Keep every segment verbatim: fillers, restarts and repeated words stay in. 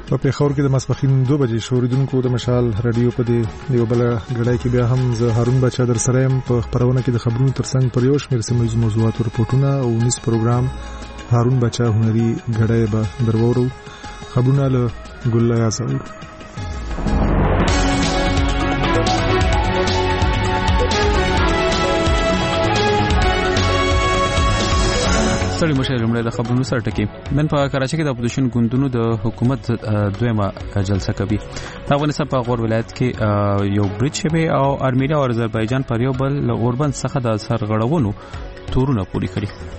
په پیښور کې د ماسپښین دوه بجې شوریدونکو د مشال رادیو په دې یو بل غړای کې بیا هم زه هارون بچا در سره يم په خبرونه کې د خبرونو ترڅنګ پر یو شمېر سیمه موضوعات او رپورټونه او نس پروګرام هارون بچا هنري غړای به درورو خبرونه له ګل یاسو ستړي مشه لمړی د خبرونو سره ټکی نن په کراچۍ کې د اپوزیشن ګوندونو د حکومت دویمه جلسه کوي د افغانستان په غور ولایت کې یو برج شوی او ارمینیا او آذربایجان پر یو بل له اوربند څخه د سرغړونو تورونه پوری کړي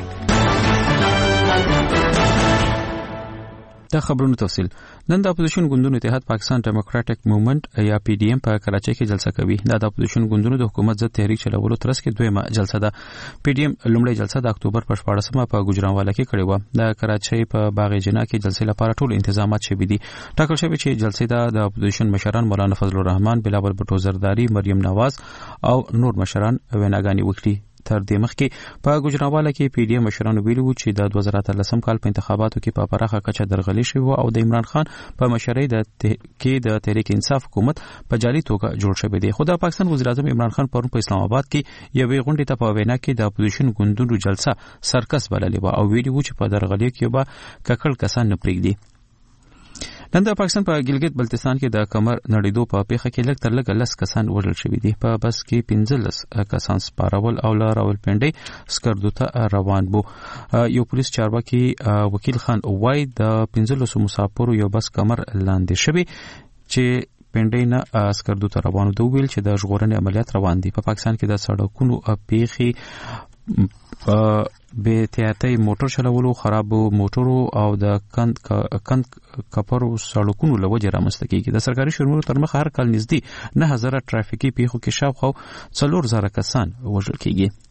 د خبرونو تفصیل نن د اپوزیشن ګوندونو اتحاد پاکستان ډیموکراټک موومېنټ یا پی ډی ایم په کراچۍ کې جلسه کوي دا د اپوزیشن ګوندونو د حکومت ضد تحریک چلولو ترڅ کې دویمه جلسه ده پی ډی ایم لومړی جلسه د اکتوبر په شپاړسمه په ګوجرانواله کې کړې و د کراچۍ په باغ جنا کې جلسې لپاره ټول تنظیمات شوي دي ټاکل شوی چې جلسې ده د اپوزیشن مشران مولانا فضل الرحمن بلاول بټو زرداری مریم نواز او نور مشران ویناګانې وکړي تر دې مخکې په ګوجرانواله کې پی ډی ایم مشرانو ویلي وو چې د دوه زره اتلسم کال په انتخاباتو کې په پراخه کچه درغلي شوی او د عمران خان په مشرۍ د کې د تحریک انصاف حکومت په جعلي توګه جوړ شوی دی خو د پاکستان وزیر اعظم عمران خان پرون په اسلام آباد کې یوې غونډې ته په وینا کې د اپوزیشن ګوندونو جلسه سرکس بللې و او ویلي وو چې په درغلي کې به ککړ کسان نه پرېږدي نن د پاکستان په ګلګت بلتستان کې د کمر نړیدو په پیښه کې لږ تر لږه لس کسان وژل شوي دي په بس کې پنځلس کسان سپارول او له راولپنډۍ سکردو ته روان وو یو پولیس چارواکي وکیل خان وای د پنځلسو مسافرو یو بس کمر لاندې شوی چې پنډۍ نه سکردو ته روان وو ویل چې د ژغورنې عملیات روان دي په پاکستان کې د سړکونو پیښې به احتیاطي موټر چلولو خرابو موټرو او د کند کند کپرو سړکونو لوجه رامنځته کیږي د سرکاري شرمونو تر مخ هر کال نږدې نه هزار ټرافیکي پیښو کې شاوخوا څلور زره کسان وژل کیږي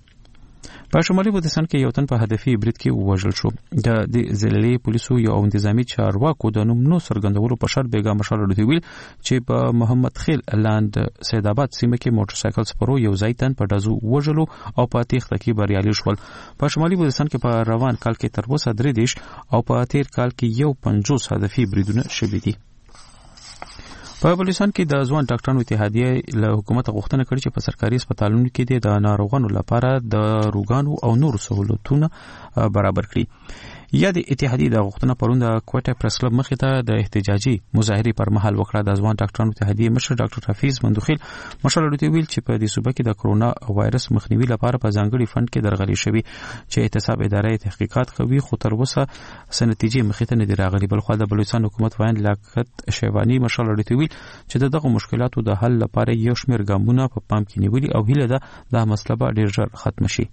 په شمالي بلوچستان کې یو تن په هدفي برید کې وژل شو د ضلعي پولیسو یو انتظامی چارواکو د نوم نو څرګندولو په شرط بیګا مشال ورته ویل چې په محمد خیل لاند سید آباد سیمه کې موټر سایکل سپرو یو ځای تن په دزو وژلو او په تیښته کې بریالي شول په شمالي بلوچستان کې په روان کال کې تر اوسه درې دیش او په تیر کال کې یو پنځوس هدفي بریدونه شوي دي په بلوچستان کې د ځوان ډاکټرانو اتحادیه له حکومت غوښتنه کړې چې په سرکاري هسپتالونو کې د ناروغانو لپاره د روغانو او نور سہولتونه برابر کړي یا د اتحادیه د غوښتنه پرون د کوټه پریس کلب مخې ته د احتجاجي مظاهره پر مهال وکړه د ځوان ډاکټرانو اتحادیه مشر ډاکټر حفیظ مندوخیل مشال ورته ویل چې په دې صوبه کې د کرونا وایرس مخنیوي لپاره په ځانګړي فند کې درغلي شوی چې احتساب ادارې تحقیقات کوي خو تر اوسه سنتیجې مخې ته نه دی راغلي بل خو د بلوچستان حکومت وایي لیاقت شیوانی مشال ورته ویل چې دغه مشکلاتو د حل لپاره یو شمېر ګامونه په پام کې نیولي او هیله ده دا مسله به ډیر ژر ختم شي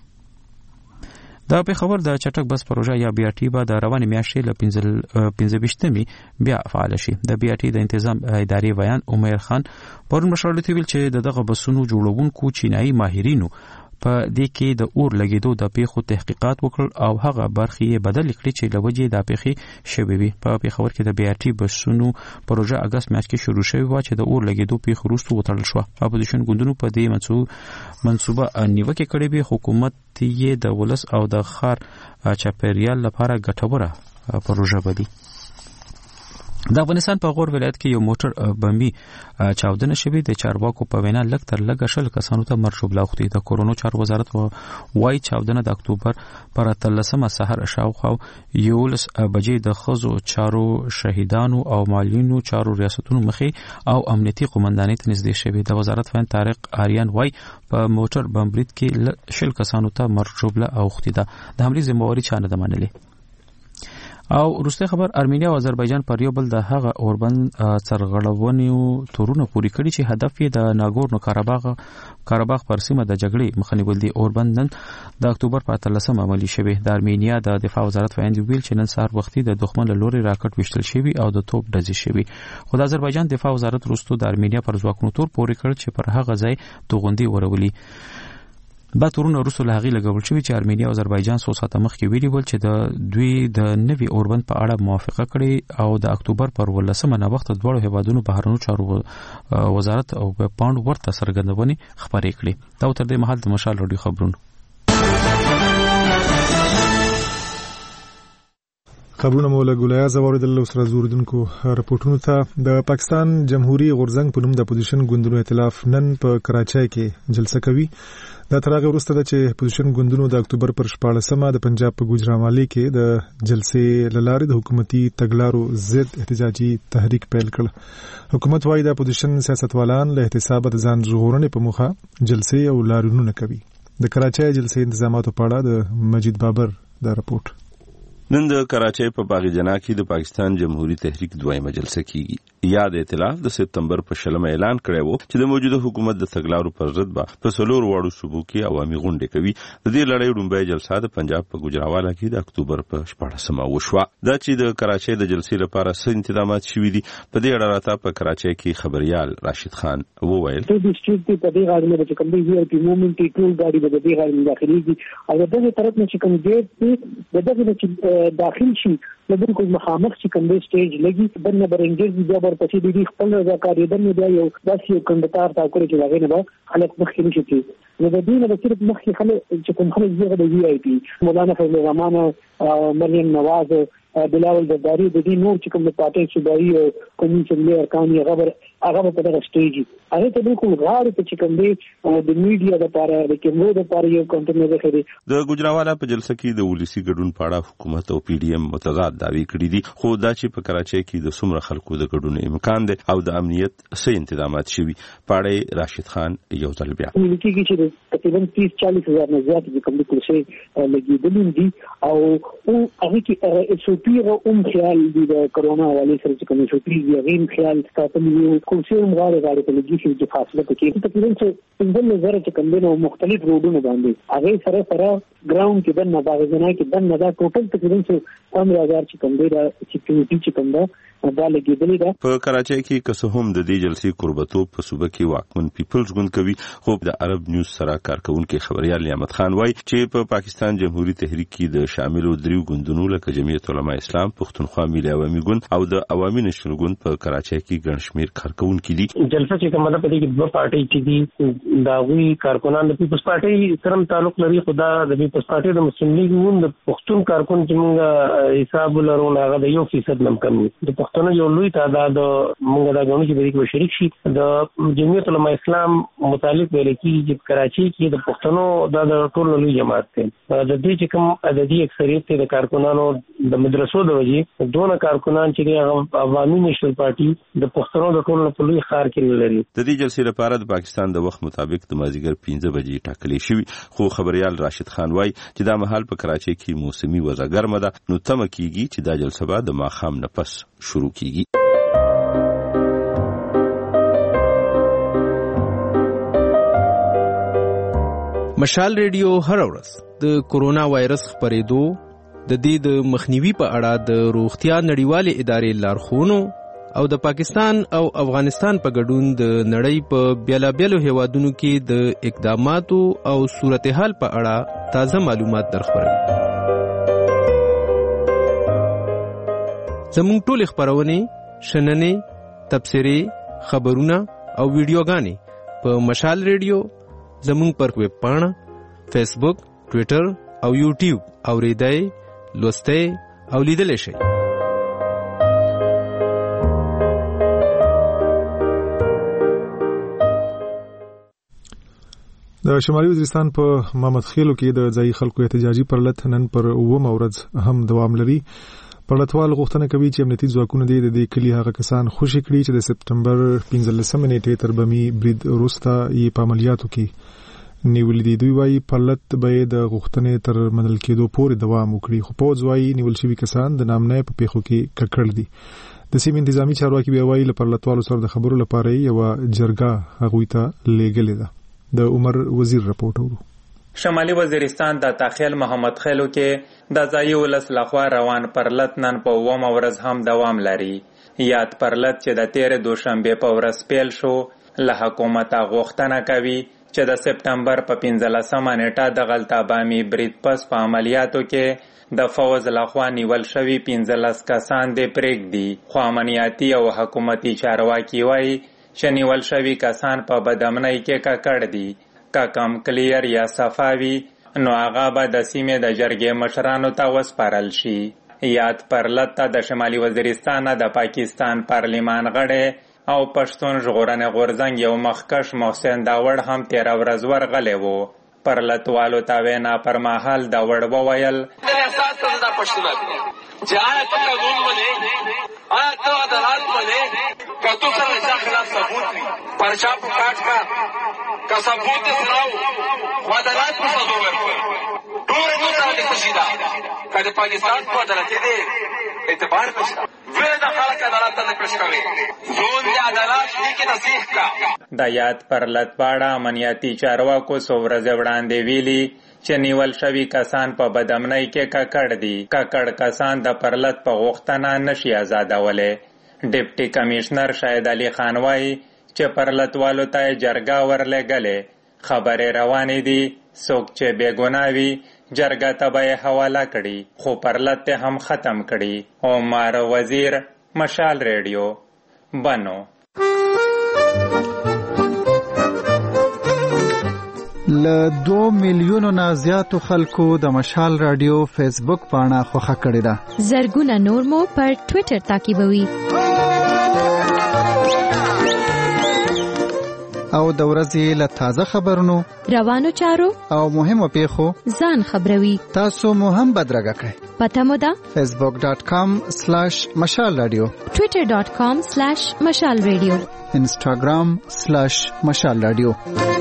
دا په خبر د چټک بس پروژه یا بی ار ټي به د روانې میاشتې ل پنځه ویشتمې بیا فعال شي د بی ار ټي د تنظیم ادارې ویان عمر خان پرون مشال ویل چې دغه بسونو جوړونکو چینایي ماهرینو په دې کې د اور لګیدو د پیښو تحقیقات وکړ او هغه برخې بدل کړې چې لوجې د پیښې شوې وي په پیښور کې د بی ار ټي بسونو پروژه اگست میاشت کې شروع شوی و چې د اور لګیدو پیښو وروسته وتړل شو اپوزیشن ګوندونو په دې منصوبه نیوکه کړې وي حکومت یې د ولس او د خار چاپیریال لپاره ګټوره پروژه بدی د افغانستان په غور ولایت کې یو موټر بمبي چاودنه شوې د چارواکو په وینا لږ تر لږه شل کسانو ته مرګ شوبلا وختي د کورونو چار وزارت وايي چاودنه د اکتوبر پر اتلسمه سحر شاوخوا یولس بجې د خزو چارو شهیدانو او مالینو چارو ریاستونو مخي او امنیتي قومندانۍ ته نږدې شوې د وزارت فن طارق آریان وايي په موټر بمبرید کې شل کسانو ته مرګ شوبلا اوختي ده د حملې ذمہواری چا نه ده منلې او وروسته خبر ارمینیا او آذربایجان پر یو بل د هغه اوربند سرغړونې تورونه پوری کړي چې هدف یې د ناګورنو کاراباغ کاراباغ پر سیمه د جګړې مخنیول دي اوربند نن د اکتوبر په اتلسمه عملی شوی د ارمینیا د دفاع وزارت ویاند ویل چې نن سهار وختي د دښمن له لوري راکټ وشتل شوی او د توپ ډزې شوی خو د آذربایجان دفاع وزارت وروسته د ارمینیا پر ځواکونو تور پوری کړ چې پر هغه ځای توغندي ورولي با تورونه روسو له هغې لګول شوي چې ارمینیا او آذربایجان څو ساعته مخکې ویلي ول چې د دوی د نوي اوربند په اړه موافقه کړې او د اکتوبر پر ولسمه ناوخته دواړو هیوادونو بهرنیو چارو وزارت او پاند ورته څرګندونې خبرې کړې دا تر دې مهال د مشال رادیو خبرونه خبرونه مولا ګولیا زوردل سره زوردونکو راپورټونو ته د پاکستان جمهوریت غورزنګ په نوم د اپوزیشن ګوندونو ائتلاف نن په کراچۍ کې جلسه کوي. دا تر هغه وروسته چې اپوزیشن ګوندونو د اکتوبر پر شپاړلسمه د پنجاب په ګوجرانوالي کې د جلسې للارې د حکومتي تګلارو ضد احتجاجي تحریک پیل کړ. حکومت وايي د اپوزیشن سیاستوالان له احتساب د ځان ژغورنې په موخه جلسې او لاریونونه کوي. د کراچۍ جلسې انتظاماتو په اړه د مجید بابر دا راپورټ. نن د کراچۍ په باغ جنا کې د پاکستان جمهوریت تحریک دویمه جلسه کیږي. یاد ائتلاف د سپتمبر په شلمه اعلان کړی وو چې د موجوده حکومت د تګلارو پر ضد به په څلور واړو صوبو کې عوامي غونډې کوي. د دې لړۍ لومړی جلسه د پنجاب په ګوجرانواله کې د اکتوبر په شپاړلسمه وشوه. دا چې د کراچۍ د جلسې لپاره څه تنظیمات شوي دي په دې اړه راته په کراچۍ کې خبريال راشد خان وویل. د ډیسټریکټ په دې غاړه باندې کوم دی چې مومنټ ټول غاډي د دې غاړه داخليږي او د دې طرف نه چې کوم دی د دغه چې داخل شي د بالکل مخامخ چې کوم دی سټیج لګي بنه برنګز دی بر پسې دی خپل رضاکاري دنه دی یو داسې یو کندتار تا کړی چې هغه نه به خلک مخکې نشي. نو د دې نه به صرف مخکې خلک چې کوم خلک زیغه د وی آی پی مولانا فضل الرحمن مریم نواز بلاول زرداری د دې نور چې کوم د پارټي صوبایي او قومي جمهوریت ارکان یې خبر هغه په دغه سټیج هغه ته بالکل غاړه ته چې کوم دی د میډیا لپاره د کیمرو لپاره یو کنټینر لري. د ګوجرانواله په جلسه کې د ولسی ګډون په اړه حکومت او پی ډی ایم متضاد دعوی کړې دي، خو دا چې په کراچۍ کې د څومره خلکو د ګډون امکان دی او د امنیت څه تنظیمات شوي پاړې راشد خان یو ځل بیا ملکیږي چې تقریبا تیس چالیس هزار نه زیات د کوم څه لګیدل دي او او هغه کې ایس او پی او ام خیال دی د کرونا والي سره چې کوم ایس او پی دی غیم خیال ساتل یو کوم غاړه غاړه ته لګي چې فاصله کې تقریبا څه څنګه نظر چې کوم نو مختلف روډونه باندې هغه سره سره ګراوند کې د نباغ جنا کې د ندا ټوټل تقریبا څه پندرہ هزار چې کوم دی د سکیورټي چې کوم دا دا لګیدلې ده. په کراچۍ کې که هم د دې جلسې قربتوب په صوبه کې واکمن پیپلز ګوند کوي، خو د عرب نیوز سره کارکونکو خبريال نعمت خان وایي چې په پاکستان جمهوریت تحریک کې د شاملو دریو ګوندونو لکه جمعیت علماء اسلام، پښتونخوا ملي عوامي ګوند او د عوامي نشنل ګوند په کراچۍ کې ګڼ شمېر کارکونکو دي. جلسه چې کومه په دې کې دوه پارټي چې دي دا وی کارکونان د پیپلز پارټي سره تعلق لري، خدا د پیپلز پارټي د مسلم لیگ ګوند پښتون کارکون چې موږ حساب لرو هغه د یو فیصد نم کم دي. پښتون یو لوی تعداد موږ دا غواړو چې د دې شریک شي. د جمعیت علماء اسلام متعلق ویل کېږي چې کراچۍ کې د پښتنو د ټول لوی جماعت دی. د دې چې کوم عددي اکثریت د کارکونانو د مدرسو د وجې دونه کارکونان چې د عوامي نشنل پارټي د پښتنو د ټول په لوی خار کې لري. د دې جلسې لپاره د پاکستان د وخت مطابق د مازیګر پنځه بجې ټاکلې شوې، خو خبريال راشد خان وایي چې دا مهال په کراچۍ کې موسمي وضع ګرمه ده، نو تمه کیږي چې دا جلسه به د ماښام نه پس شروع کیږي. مشال ریډیو هر ورځ د کورونا وایرس خپرېدو د دې د مخنیوي په اړه د روغتیا نړیوالې ادارې لارښوونو او د پاکستان او افغانستان په ګډون د نړۍ په بیلابیلو هیوادونو کې د اقداماتو او صورتحال په اړه تازه معلومات درخبروي. زموږ ټول خبرونه، شننې، تبصرې، خبرونه او ویډیوګانې په مشال ریډیو زموږ پر ویب پاڼه، فیسبوک، ټوئیټر او یوټیوب اوریدای، لوستای او لیدل شئ. د شمالي وزیرستان په محمد خیلو کې د ځای خلکو احتجاجي پرلط نن پر اوومه ورځ هم دوام لري. پرلطوال غوښتنه کوي چې امنیتي ځواکونه د دې کلی هغه کسان خوشي کړي چې د سپتمبر پنځلسمه نیټې تر بمي برید وروسته یې په عملیاتو کې نیول دي. دوی وايي پرلط به د غوښتنې تر منل کېدو پورې دوام وکړي، خو پوځ وايي نیول شوي کسان د نامنۍ په پیښو کې ککړ دي. د سیمې انتظامی چارواکي بیا وايي له پرلطوالو سره د خبرو لپاره یو جرګه هغوی ته لیږلې ده. د عمر وزیر رپورټ ورو. شمالي وزیرستان د تاخیل محمد خیلو کې د ځای ولس لخوا روان پرلط نن په اوومه ورځ هم دوام لري. یاد پرلط چې د تیرې دوشنبه په ورځ پیل شو، له حکومته غوښتنه کوي چې د سپتمبر په پنځلسمه نیټه د غلطابامي برید پس په عملیاتو کې د فوز لخوا نیول شوي پنځلس کسان دې پرېږدي، خو امنیتي او حکومتي چارواکي وایي چې نیول شوي کسان په بدامنۍ کې ککړ دي. که کم کلیر یا صفاوي نو هغه به د سیمې د جرګې مشرانو ته وسپارل شي. یاد پرلط ته د شمالي وزیرستان د پاکستان پارلیمان غړی او پښتون ژغورنې غورځنګ یو مخکش محسن داوړ هم تیره ورځ ورغلی و. پرلطوالو ته وینا پر مهال داوړ وویل چې آیا ته قانون منې، آیا ته عدالت منې، که تو سره د چا خلاف ثبوت وي پرچا په کاټ کا که ثبوت یې سره و عدالت په سزا ورکړه ټول مو سره د خوشي ده که د پاکستان په عدالتي دی اعتبار نشته. دوی د خلک عدالت ته نه پیش کوي، زون د عدالت لیکې تصحیح کا. د یاد پرلط باړه امنیتي چارواکو څو ورځې وړاندې ویلي چې نیول شوي کسان په بدامنۍ کې ککړ دي. ککړ کسان د پرلط په غوښتنه نشي آزادولی. ډیپټي کمشنر شاهد علي خان وایي چې پرلطوالو ته یې جرګه ورلېږلې. خبرې روانې دي، څوک چې بېګناه وي جرګه ته به یې حواله کړي، خو پرلط هم ختم کړي. عمر وزیر، مشال ریډیو، بنو. له دو میلیونو نه زیاتو خلکو د مشال رادیو فیسبوک پاڼه خوښه کړې ده. زرګونه نور مو پر ټوئیټر تعقیبوي. او د ورځې له تازه خبرونو، روانو چارو او مهمو پیښو ځان خبروي. تاسو مو هم بدرګه کړئ. پته مو ده فیسبوک ډاٹ کام سلیش مشال رادیو، ټوئیټر ډاٹ کام سلیش مشال رادیو، انسټاګرام سلیش مشال رادیو.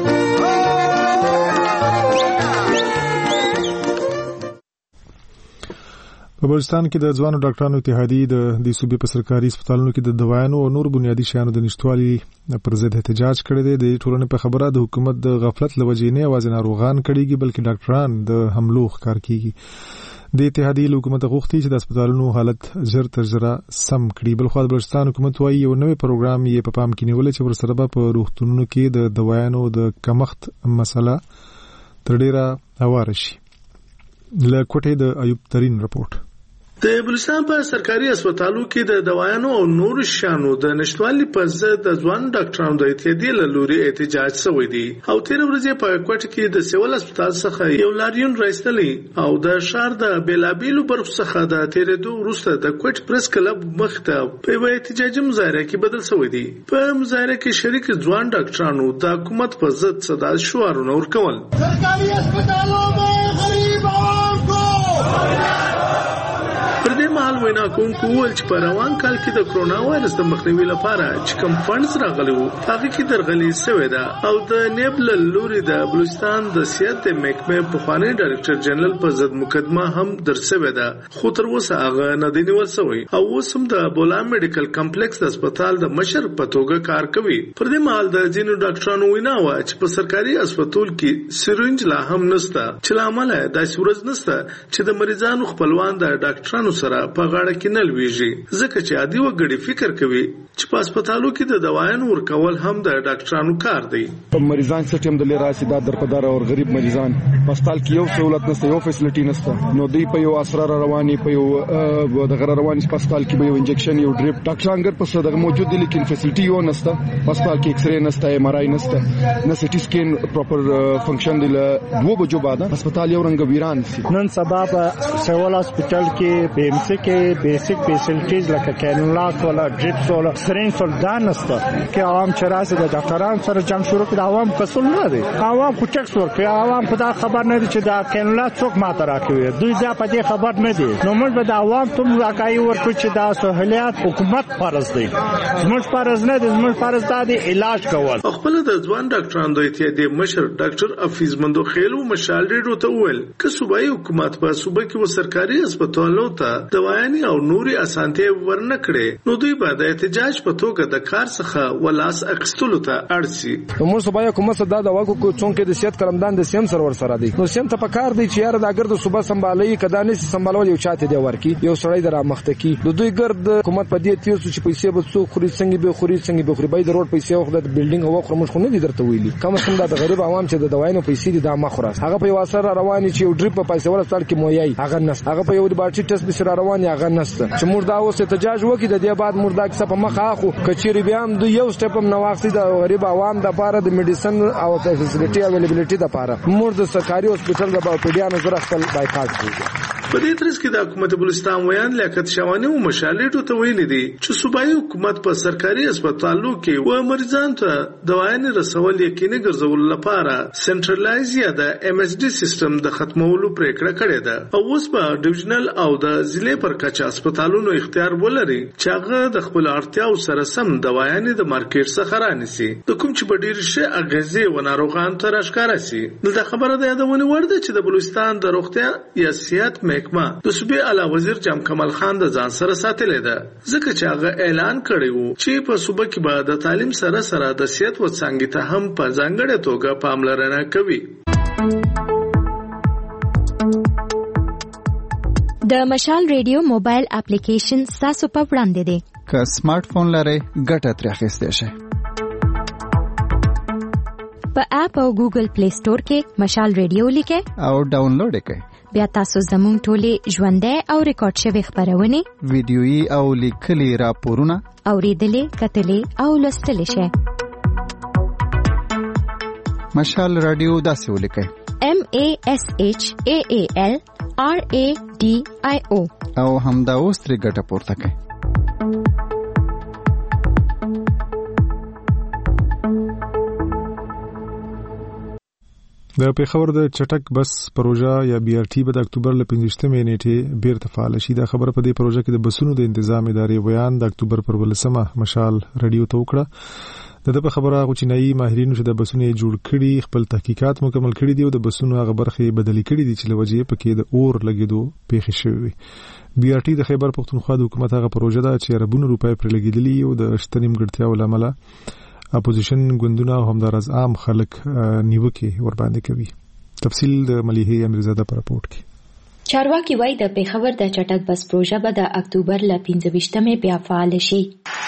په بلوچستان کې د ځوانو ډاکټرانو اتحادیې د دې صوبې په سرکاري هسپتالونو کې د دوايانو او نور بنیادي شیانو د نشټوالي پر ضد احتجاج کړی دی. د ټولنې په خبره د حکومت د غفلت له وجې نه یوازې ناروغان کړيږي بلکې ډاکټران د حملو ښکار کیږي. د اتحادیې له حکومت غوښتي چې د هسپتالونو حالت ژر تر ژره سم کړي. بلخو د بلوچستان حکومت وايي یو نوې پروګرام یې په پام کې نیولې چې ورسره به په روغتونونو کې د دوايانو د کمښت مسله تر ډیره هواره شي. له کوټې د ایوب ترين رپورټ. د بلوچستان په سرکاري هسپتالو کې د دوايانو او نورو شیانو د نشټوالي په ضد د ځوان ډاکټرانو د اتحادیې له لوري احتجاج شوی دی. او تیر ورځې په کوټه کې د سیول هسپتال څخه یو لاریون راځلی او د شهر د بیلابیلو برخو څخه د تیرېدو وروسته د کوټ پریس کلب مخته په یو احتجاجي مظاهره کې بدل شوی دی. په مظاهره کې شریک ځوان ډاکټرانو د حکومت په ضد صدا شعارونه ورکول. سرکاري هسپتالو में غریب عوام کو پر دې مهال وینا کوونکو وویل چې په روان کال کې د کرونا وایرس د مخنیوي لپاره چې کوم فنډز راغلي وو هغه کې درغلي شوې ده او د نیبل لوري د بلوچستان د صحت محکمې پخوانی ډایرکټر جنرال په ضد مقدمه هم درسوي ده، خو تر اوسه هغه نه دی نیول شوی او اوس هم د بولا میډیکل کمپلیکس د هسپتال د مشر په توګه کار کوي. پر دې مهال د ځینو ډاکټرانو وینا و چې په سرکاري هسپتال کې سرنج لا هم نشته چې لامل د سورز نشته چې د مریضانو خپلوان د ډاکټرانو سره په غاړه کې نه لويږي، ځکه چې عادي وګړي فکر کوي چې په هسپتالو کې د دوايانو ورکول هم د ډاکټرانو کار دی. مریضان سټیم د لراسي د درپدار او غریب مریضان په هسپتال کې یو سہولت نشته، یو فیسیلیټي نشته، نو دوی په یو اسرار رواني په یو د غیر رواني په هسپتال کې به یو انجکشن یو ډریپ ډاکټران ګر په صدغه موجود دي لیکن فیسیلیټي یو نشته. په هسپتال کې ایکس رے نشته، ایم آر آی نشته، نه سټي سکین پراپر فنکشن دی. له دوه بجو بعد هسپتال یو رنګ ویران سي. نن سبا په سیول هسپتال کې بي ام سي کې بیسیک فیسیلیټیز لکه کینولات ولا ډریپس ولا سرینج ول دانسته کې عوام چراسه د ډاکټرانو سره جام شروع کړه. عوام کسل نه دي، عوام کوچک سور کې عوام په دا خبر نه دي چې دا کینولات څوک ماته راکوي، دوی دا په دې خبر نه دي. نو موږ به د عوام ته راکای ورکو چې دا سہولیات حکومت فرض دی، موږ فرض نه دي، موږ فرض دی علاج کول. خپل د ځوان ډاکټرانو د اتحادیې مشر ډاکټر حفیظ مندو خیلو مشال ریډیو ته وویل چې صوبایي حکومت په صوبه کې و سرکاري هسپتالونو ته دوايانې او نوري اسانتي ورنکړي، نو دوی به د احتجاج په توګه د کار څخه ولاس اخستلو ته اړسي. موږ صوبایي حکومت دا د واګو کو څونکه د سیاست کلمدان د سیم سرور سره دی، نو سیم ته په کار دی چې یار د اگر د صوبه سمبالي کدانې سمبالول یو چاته دی ورکی یو سړی در مخته کی د دوی ګرد حکومت په دې تیوس چې پیسې به څو خوري څنګه به خوري څنګه به خوري به د روډ پیسې او د بلډینګ او خو موږ خو نه دي درته ویلي کوم څنګه د غریب عوام چې د دوايانو پیسې دي دا مخورس هغه په واسره رواني چې یو ډریپ په پیسې ورسره کې مویي هغه نس هغه په یو د باټي ټیسټ به سره رواني هغه نس چې موږ دا اوس احتجاج وکړي د دې بعد موږ دا کیسه په مخه اخو کچيري بیا هم د یو سټپ هم نواخسي د غریب عوام د لپاره د میډیسن او فیسیلیټي اویلیبিলিټي د لپاره موږ د سرکاري هسپتال د باپډیانو سره خپل بایکاټ کوو. په دې ترڅ کې د حکومت بلوچستان ویان لیاقت شوانی او مشالېټو ته ویلي دي چې صوبایي حکومت په سرکاري هسپتالو کې و مریضانو ته دوايانې رسول یقیني ګرځول لپاره سنټرلایز یا د ایم ایس ډي سیستم د ختمولو پریکړه کړې ده او اوس په ډیویژنل او د ضلع پر کچه هسپتالونو اختیار ولري چې هغه د خپل اړتیاو سره سم دوايانې د مارکیټ څخه رانیسي د کوم چې په ډیر ښه اغیزې و ناروغانو ته راښکاره سي. دلته خبره ده یادونه ورده چې د بلوچستان د روغتیا یا صحت محکمه د صوبې اعلی وزیر جام کمال خان د ځان سره ساتلې ده ځکه چې هغه اعلان کړی وو چې په صوبه کې به د تعلیم سره سره د صحت و څنګه ته هم په ځانګړې توګه پاملرنه کوي. د مشال ریډیو موبایل اپلیکیشن تاسو په وړاندې دی. که سمارټ فون لرئ ګټه ترې اخیستی شئ. په اپ او ګوګل پلی سٹور کې مشال ریډیو لیکئ او ډاونلوډ یې کړئ. بیا تاسو زموږ ټولې ژوندۍ او ریکارډ شوي خپرونې ویډیويي او لیکلي راپورونه اورېدلې کتلې او لوستلی شئ. مشال رادیو داسې ولیکئ M A S H A A L R A D I O او همدا اوس ترې ګټه پورته کړئ. د پیښور د چټک بس پروژه یا بي ار ټي به د اکتوبر ل پنځوستمې نیټې بیرته فعال شي. دا خبره په دې پروژه کې د بسونو د تنظیم ادارې ویان د اکتوبر پر ولسمه مشال رادیو ته وکړه. د دې په خبره غو چینایي ماهرینو چې د بسونو جوړ کړي خپل تحقیقات مکمل کړي دي او د بسونو هغه برخې بدلې کړي دي چې لوجې پکې د اور لګیدو پیښې شوې. بي ار ټي د خیبر پختونخوا د حکومت هغه پروژه ده چې اربونو روپۍ پر لګیدلې او د شتنیم ګټیا ولامل اپوزیشن ګوندونه همدارز عام خلک نیوکه ور باندې کوي. تفصیل د مليحه امیرزاده پر راپورټ کې. چارواکي وایي د پیښور د چټک بس پروژه به د اکتوبر ل پنځوستمې بیا فعال شي.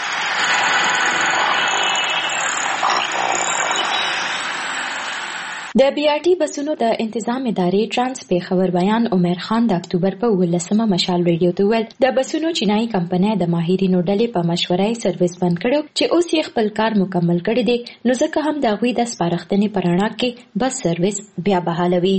د بي ار ټي بسونو د تنظیم ادارې ترانس پیښور بیان عمر خان د اکتوبر په ولسمه مشال ریډیو ته ویل د بسونو چینایي کمپنۍ د ماهرینو ډلې په مشورې سرویس بند کړو چې اوس یې خپل کار مکمل کړی دی نو ځکه هم د غوي د سپارښتنې پرانا کې بس سرویس بیا بحالوي.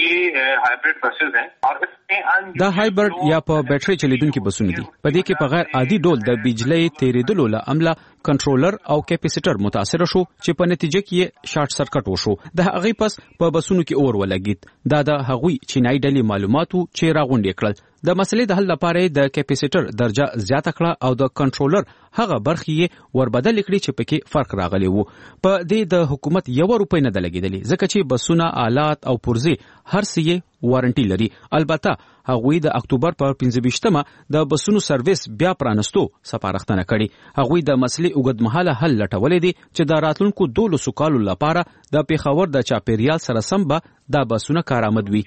دا هایبرد یا په بیټرۍ چلیدونکو بسونه دي. په دې کې په غیر عادي ډول د بجلی تیریدلو له عمله کنټرولر او کیپاسیټر متاثر شو چې په نتیجه کې شارټ سرکټ وشو. د هغې پس په بسونو کې اور ولګید. دا د هغوی چینایي ډلې معلوماتو چې راغونډې کړل. د مسلې د حل لپاره د کیپاسیټر درجه زیاته کړه او د کنټرولر هغه برخې وربدل کړي چې پکې فرق راغلی وو. په دې د حکومت یو روپۍ نه دلګیدلې ځکه چې بسونه آلات او پرزې هر څه یې وارنټي لري. البته هغوی د اکتوبر په پنځوستمه د بسونو سرویس بیا پرانستو سپارښتنه کړې. هغوی د مسلې اوږدمهاله حل لټولې دي چې د راتلونکو دولسو کالو لپاره د پیښور د چاپیریال سره سم به دا بسونه کارآمد وي.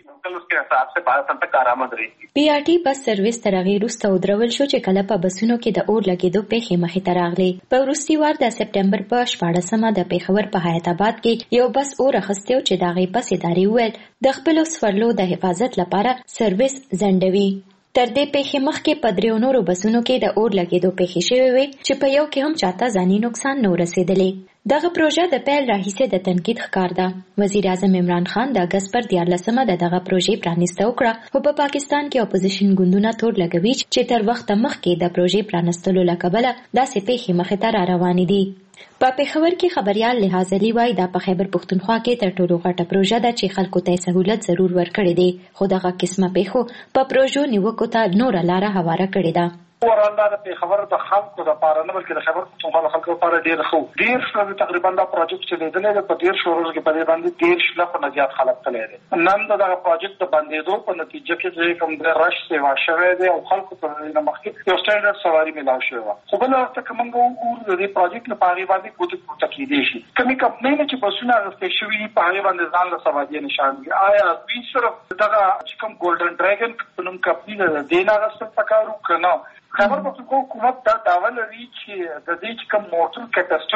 بي ار ټي بس سرویس تر هغې وروسته ودرول شو چې کله په بسونو کې د اور لګېدو پیښې مخې ته راغلې. په وروستي وار د سپټمبر په شپاړسمه د پیښور په حیات آباد کې یو بس اور اخیستی چې د هغې بس ادارې وویل د خپلو سفرلو د حفاظت لپاره سرویس ځنډوي. تر دې پیښې مخکې په دریو نورو بسونو کې د اور لګېدو پیښې شوې وې چې په یو کې هم چاته ځاني نقصان نه ورسېدلی. دغه پروژه د پیل راهیسې د تنقید ښکار ده. وزیر اعظم عمران خان د اګست پر دیارلسمه د دغه پروژې پرانیسته وکړه خو په پاکستان کې اپوزیشن ګوندونه تور لګوي چې تر وخته مخکې د پروژې پرانستلو له کبله داسې پیښې مخې ته را روانې دي. په پیښور کې خبريال لحاظ علي وایي دا په خیبر پختونخوا کې تر ټولو غټه پروژه ده چې خلکو ته سہولت ضرور ورکړي دي خو دغه قسمه پیښو په پروژو نیوکو ته نور لاره هواره کړې ده. وراندا د پیښور د خلکو لپاره نه بلکې د خیبر پختونخوا د خلکو لپاره ډیر ښه ډیر څه تقریبا دا پروژیکټ چې لیدل د په ډیر شورو کې په دې باندې ډیر شله په نزيات خلک تللی دي. نن دا پروژیکټ د باندېدو په نتیجه کې چې کوم د رش سیوا شوه دی او خلکو ته نه مخکې یو سټانډرډ سواری ملاو شوه. خو بل وخت کومه وګور د دې پروژیکټ لپاره باندې کوټه کوټه کې دي شي کمی کمپنۍ چې بسونه راستې شوې په هغه باندې ځان له سوادي نشان دي. آیا دوی صرف دغه کوم ګولډن ډراګن په نوم کمپنۍ د دینا راستل پکارو کنه خبر پختونخوا حکومت دا داوا لري چې د دې کوم موټر کپاسټر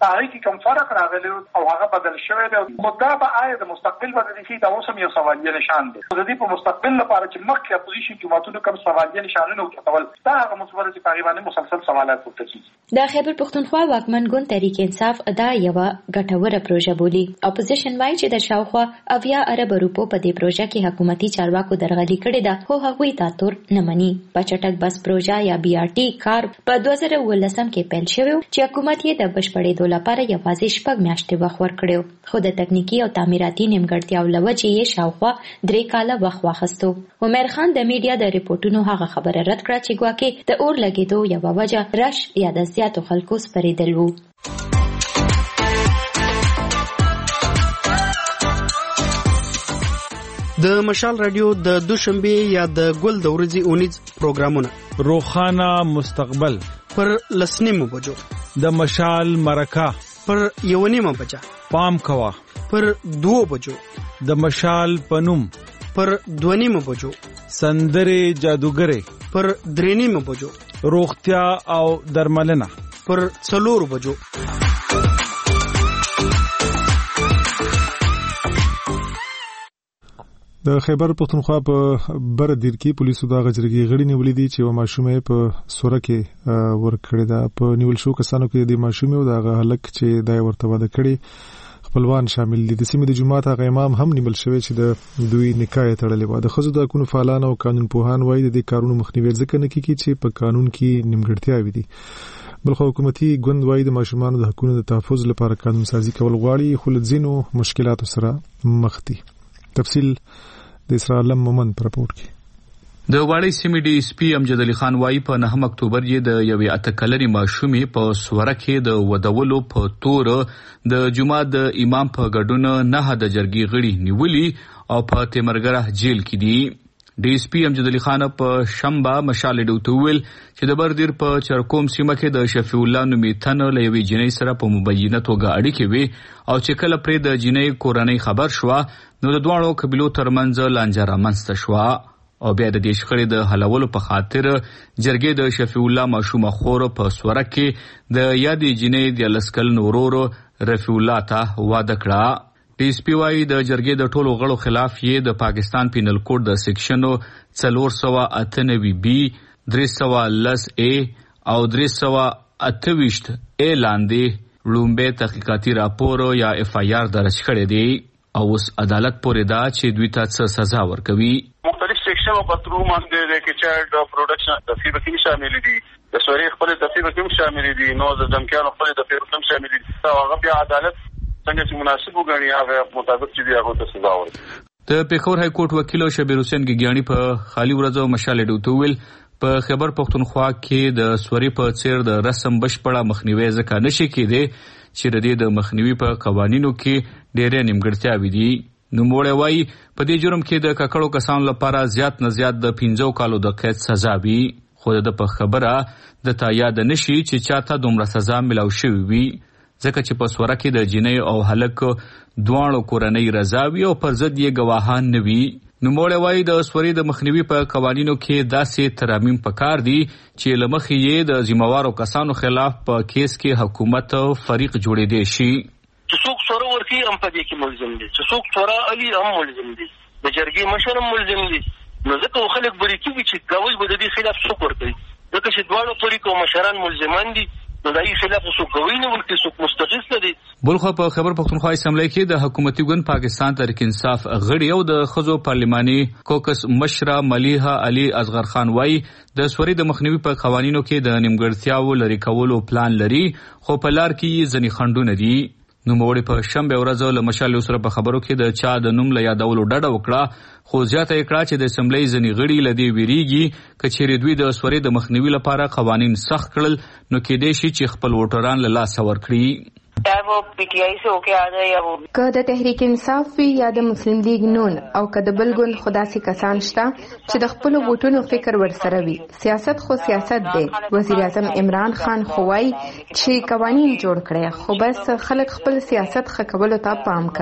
هغه کې کوم فرق راغلی او هغه بدل شوی دی. خو دا به آیا د مستقبل بدل شي دا اوس هم یو سوالیه نشان دی. د دې په مستقبل لپاره چې مخکې اپوزیشن جماعتونو کوم سوالیه نشانونه وکړل دا هغه مصور چې تقریبا مسلسل سوالات پورته کیږي. د خیبر پښتونخوا واکمن ګوند تحریک انصاف دا یو ګټوره پروژه بولی. اپوزیشن وايي چې د شاوخوا اویا ارب روپو په دې پروژه کې حکومتي چارواکو درغلي کړې ده خو هغوی دا تور نه مني. په چټک بس پروژه یا بي آر ټي کار په دوه زره ولسم کې پیل شوی چې حکومت یې د بشپړېدو لپاره یوازې شپږ میاشتې وخت ورکړی خو د تکنیکی او تعمیراتي نیمګړتیاو له وجې یې شاوخوا درې کاله وخت واخیستو. عمر خان د میډیا د ریپورتونو هغه خبره رد کړه چې ګواکې د اور لګېدو یوه وجه رش یا د زیاتو خلکو سپرېدل وو. د مشال رادیو د دوشنبه یا د ګل د ورځې اونیز پروګرامونه روخانه مستقبل پر لسنیمو بجو، د مشال مرکه پر یونیمه بجا، پام کوا پر دو بجو، د مشال پنوم پر دونیمه بجو، سندره جادوګره پر درینیمه بجو، روغتیا او درملنه پر څلور بجو. د خیبر پښتونخوا په بر دیر کې پولیسو دا غجرګي غړي نیولې دي چې و ماشومه په سوره کې ورکړی دا. په نیول شو کسانو کې د ماشومه او د هلک چې دای ورته واده کړي خپلوان شامل دي. د سیمې د جماعت هغه امام هم نیول شوی چې د دوی نکاح تړلې و. د خزو د حقوقو فعالان او قانون پوهان وایي د دې کارونو مخنیوي ځکه نه کیږي چې په قانون کې نیمګړتیاوې دي. بلخو حکومتي ګوند وایي د ماشومانو د حقوقو د تحفظ لپاره قانون سازي کول غواړي خو له ځینو مشکلاتو سره مخ دي. تفصیل د اسرائیل مومن پر راپورټ کې. د واړی سیمې ډي اس پی امجد علي خان وايي په نهم اکتوبر یې د یوې اته کلنې ماشومې په سوره کې د ودولو په تور د جمعه د امام په ګډون نه د جرګې غړي نیولي او په تیمرګره جیل کې دي. ډي اس پی امجد علي خان په شنبه مشال ډوتوول چې د بردیر په چرکوم سیمه کې د شفیع الله نومې تن له یوې جنۍ سره په مبینه توګه اړیکې وي او چې کله پرې د جنۍ کورنۍ خبر شوه نو د دوه قبیلو ترمنځ لانجه رامنځته شوه او بیا د دې شخړې د حلولو په خاطر جرګې د شفیع الله ماشومه خور په سوره کې د یادې جنۍ د لسکل نورور رفیع الله ته واده کړه. ډي اس پی وايي د جرګې د ټولو غړو خلاف یې د پاکستان پینل کوډ د سیکشنو څلور سوه اته نوي بي، درې سوه لس اے او درې سوه اته ویشت اے لاندې لومبه تحقیقاتي راپور یا اف آی آر درج کړی دی او اوس عدالت پورې دا چې دوی ته څه سزا ورکوي. مختلف سیکشنو په ترو باندې د کچارډ پروډکشن تفصیل کې شامل دي، د سوري خپل تفصیل کې شامل دي، نو د دمکانو خپل تفصیل کې شامل دي. دا هغه بیا عدالت څنګه چې مناسب وګڼي هغه مطابق چې دی هغه ته سزا ورکړي. د پیښور های کورټ وکیل شبیر حسین ګیانی په خالی ورځو مشال ډوتوول په خیبر پښتونخوا کې د سوري په څیر د رسم بشپړه مخنیوي ځکه نشي کېده چې د دې د مخنیوي په قوانینو کې ډېرې نیمګړتیاوې دي. نوموړی وایي په دې جرم کې د ککړو کسانو لپاره زیات نه زیات د پنځو کالو د قید سزا وي خو د په خبره د تا یاد نشي چې چاته دومره سزا ملاو شوی وي ځکه چې په سوره کې د جنۍ او هلک دواړو کورنۍ رضا وي او پر ضد یې ګواهان نه وي. نوموړی وایي د سوري د مخنیوي په قوانینو کې داسې ترامیم پکار دي چې له مخې یې د ذمہوارو کسانو خلاف په کیس کې حکومت فریق جوړېدی شي. چې څوک سوره ورکي هم په دې کې ملزم دي، چې څوک سوره علي هم ملزم دي، د جرګې مشر هم ملزم دي. نو ځکه خلک بری کیږي چې ګاوی به د دې خلاف څوک ورکوي ځکه چې دواړو فریقو مشران ملزمان دي نو دای خلاف څوک ګاوی نه ورکوي څوک مستقیس دي. بلخو په خبر پښتونخوا اسمبلی کې د حکومتي ګوند پاکستان تحریک انصاف غړي او د خزو پارلماني کوکس مشره ملیحه علي اصغر خان وایي د سوري د مخنیوي په قوانینو کې د نیمګړتیاو لري کولو پلان لري خو په لار کې ځنې خنډونه دي. نوموړي په شنبه ورځ له مشال سره په خبرو کې د چا د نوم له یادولو ډډه وکړه خو زیاته یې کړه چې د اسمبلی ځنې غړي له دې ویریږي که چیرې دوی د سوري د مخنیوي لپاره قوانین سخت کړل نو کېدای شي چې خپل ووټران له لاسه ورکړي. चाहे वो पीटीआई से होके आ जाए या वो که د تحریک انصاف وي یا د مسلم لیگ نون او که د بل ګوند خدا سي کسان شته چې د خپل ووټونو فکر ورسره وي. سیاست خو سیاست دی. وزیر اعظم عمران خان خو وايي چې قوانين جوړ کړي خو بس خلک خپل سیاست ښه کولو ته پام کوي.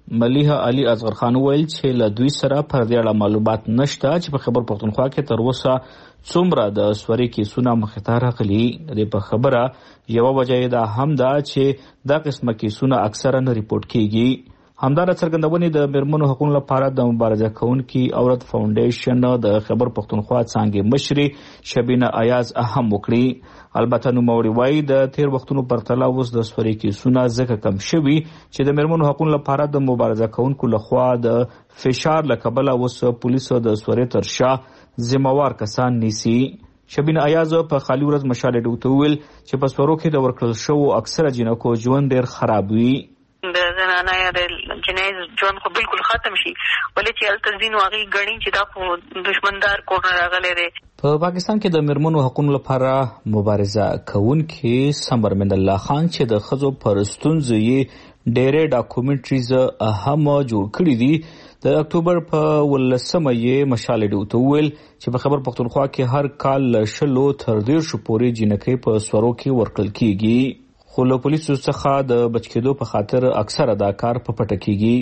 ملیحه علي اصغر خان ویل چې له دوی سره پر دې اړه معلومات نشته چې په خیبر پښتونخوا کې تر اوسه څومره د سوري کیسونه مخې ته راغلي. د دې په خبره یوه وجه یې دا هم ده چې دا قسمه کیسونه اکثره نه ریپورټ کیږي. همدارنګه څرګندونې د میرمنو حقوقو لپاره د مبارزه کوونکي عورت فاونډیشن د خیبر پښتونخوا څانګې مشري شبینه ایاز هم وکړي. البته نوموړي وایي د تیر وختونو پرتله اوس د سوري کیسونه ځکه کم شوي چې د میرمنو حقوقو لپاره د مبارزه کوونکو لخوا د فشار له کبله اوس پولیسو د سوري تر شا ذمہوار کسان نیسي. شبینه ایاز په خالي ورځ مشال ډیو ته ویل چې په سورو کې د ورکړل شوو اکثره جنکو ژوند ډیر خراب وي. د زنانه یا د جنایز ژوند خو بالکل ختم شي ولې چې هلته ځینو هغې ګڼي چې دا خو دشمندار کور نه راغلی دی. په پاکستان کې د میرمنو حقوقو لپاره مبارزه کوونکي سمر من الله خان چې د ښځو پر ستونزو یې ډېرې ډاکومنټریز هم جوړ کړي دي د اکتوبر په ولسمه یې مشال ډیو ته وویل چې په خیبر پښتونخوا کې هر کال له شلو تر دېرشو پورې جنکۍ په سورو کې ورکړل کیږي. خو له پولیسو څخه د بچ کېدو په خاطر اکثره دا کار په پټه کیږي.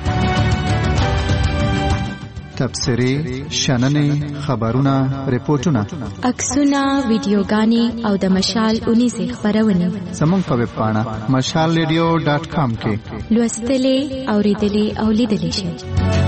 تبصرې، شننې، خبرونه، ریپورتونه، عکسونه، ویډیوګانې او د مشال اونیزې خپرونې زموږ په ویب پاڼه مشال ریډیو ډاټ کام کې لوستلې، اورېدلې او لیدلې شئ.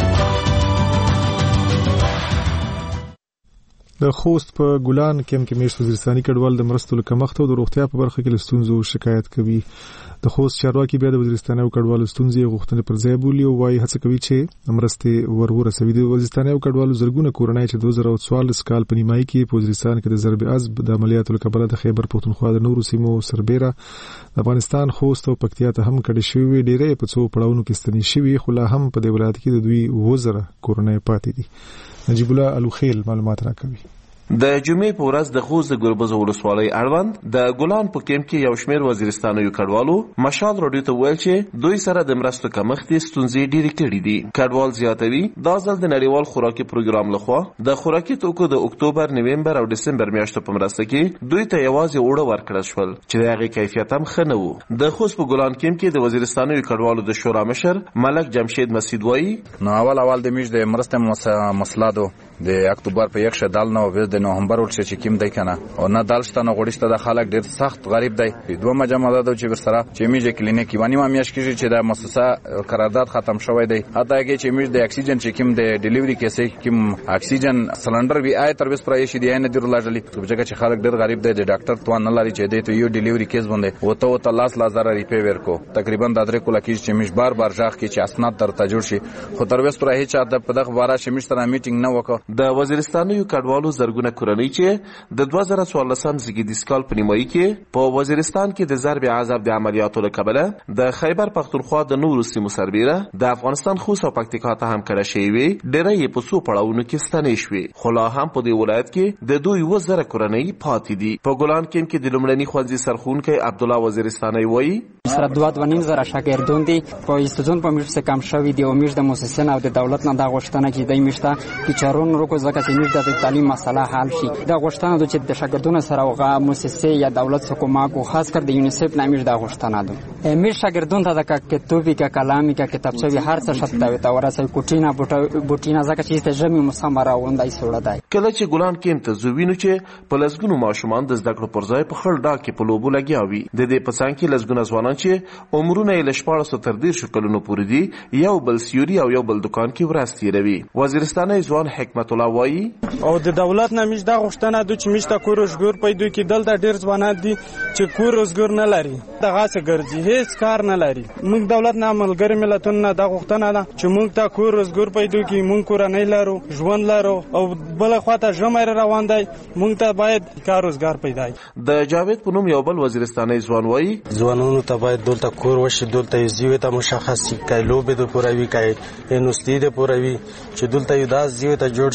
د خوست په ګلان کیم کې میشت وزیرستاني کډوال د مرستو له کمښت او د روغتیا په برخه کې له ستونزو شکایت کوي. د خوست چارواکي بیا د وزیرستاني کډوالو ستونزې غوښتنې پر ځای بولي او وايي هڅه کوي چې مرستې ور ورسوي. د وزیرستاني کډوالو زرګونه کورنۍ چې دوه زره څوارلس کال په نیمایي کې په وزیرستان کې د ضرب عصب د عملیاتو له کبله د خیبر پښتونخوا د نورو سیمو سربېره د افغانستان خوست او پکتیا ته هم کډې شوي، ډېرې په څو پړاوونو کې ستنې شوي، خو لا هم په دې ولایت کې د دوی وزره کورنۍ پاتې دي. نجیب الله الوخیل معلومات راکوي. د جمعې په ورځ د خوست د ګربز ولسوالۍ اړوند د ګلان په کیمپ کې یو شمېر وزیرستانیو کډوالو مشال راډیو ته ویل چې دوی سره د مرستو کمښت ستونزې ډېرې کړي دي. کډوال زیاتوي دا ځل د نړیوال خوراکي پروګرام لخوا د خوراکي توکو د اکتوبر، نومبر او دسمبر میاشتو په مرسته کې دوی ته یوازې اوړه ورکړل شول چې د هغې کیفیت هم ښه نه و. د خوست په ګلان کیمپ کې د وزیرستانیو کډوالو د شورا مشر ملک جمشید مسعود وایي نو اول اول د میش د مرستې مسله دو د اکتوبر په یک شدال نو د نومبر ورته چې کیم دی کنه او نه دالشته نو غوړشته د خلک ډیر سخت غریب دی. دوه مجمع ده چې ورسره چې میجه کلینیک یوانی ما میاش کیږي چې د مؤسسه قرارداد ختم شوی دی. حتی کې چې میج د اکسیجن چې کیم د ډیلیوري کیسې کیم اکسیجن سلندر وی آی تر بیس پرای شي دی نه ډیر لاجلی چې چې خلک ډیر غریب دی. د ډاکټر توان نه لري چې دی ته یو ډیلیوري کیس باندې وته وته لاس لازر ریپی ورکو تقریبا د درې کوله کې چې میج بار بار ځاخ کې چې اسناد تر ته جوړ شي خو تر بیس پرای چې د پدغه بارا چې میج تر میټینګ نه وکړه. د وزیرستانیو کډوالو زرګونه کورنۍ چې د دوه زره څوارلسم زیږدیز کال په نیمایي کې په وزیرستان کې د ضرب عذاب د عملیاتو له کبله د خیبر پښتونخوا د نورو سیمو سربېره د افغانستان خوست او پکتیکا ته هم کډه شوې وي، ډېری یې په څو پړاوونو کې ستنې شوې، خو لا هم په دې ولایت کې د دوی اووه زره کورنۍ پاتې دي. په ګلان کیمپ کې د لومړني ښوونځي سرښوونکی عبدالله وزیرستانی وایي سره دوه دوه نیم زره شاګردان دي په استودون په میشت کم شوي دي او میشت د مؤسسین او د دولت نه دا غوښتنه چې د میشته کې چارون روکو ځکه چې میشت د تعلیم مسله حل شي. دا غوښتنه د چې د شاګردانو سره او مؤسسې یا دولت څخه کومک او خاص کر د یونیسف نامیش دا غوښتنه ده. میش شاګردان ته د کتابي کا کلامي کا کتابچوي هر څه شته ته ورسې کوټینا بوټینا ځکه چې ته جمع مسمره وندای سوړه دی. کله چې ګلان کیمپ ته زوینو چې په لسګونو ماشومان د زده کړو پر ځای په خړ ډاګ کې په لوبو لګیا وي. د دې په څنګ کې لسګونه ځوانان چې عمرونه یې له شپاړسو تر دېرشو کلونو پورې دي یو بل سیوري او یو بل دکان کې ورځ تېروي. وزیرستاني ځوان حکمت الله وایي او د دولت نه میش دا غوښتنه ده چې میش ته کور روزګار پیدا کړي. دلته ډېر ځوانان دي چې کور روزګار نه لري، دغه څه ګرځي هیڅ کار نه لري. موږ دولت نه ملګری ملتونو نه دا غوښتنه ده چې موږ ته کور روزګار پیدا کړي، موږ کورنۍ لرو، ژوند لرو او بل خواته ژمی روان دی، موږ ته باید کار روزګار پیدا شي. د جاوید په نوم یو بل وزیرستاني ځوان وایي ځوانانو ته باید دلته کور وشي، دلته زیوی ته مشخص شي، کای لوبې د پوروي کای انوستي د پوروي چې دلته یو داس زیوی ته جوړ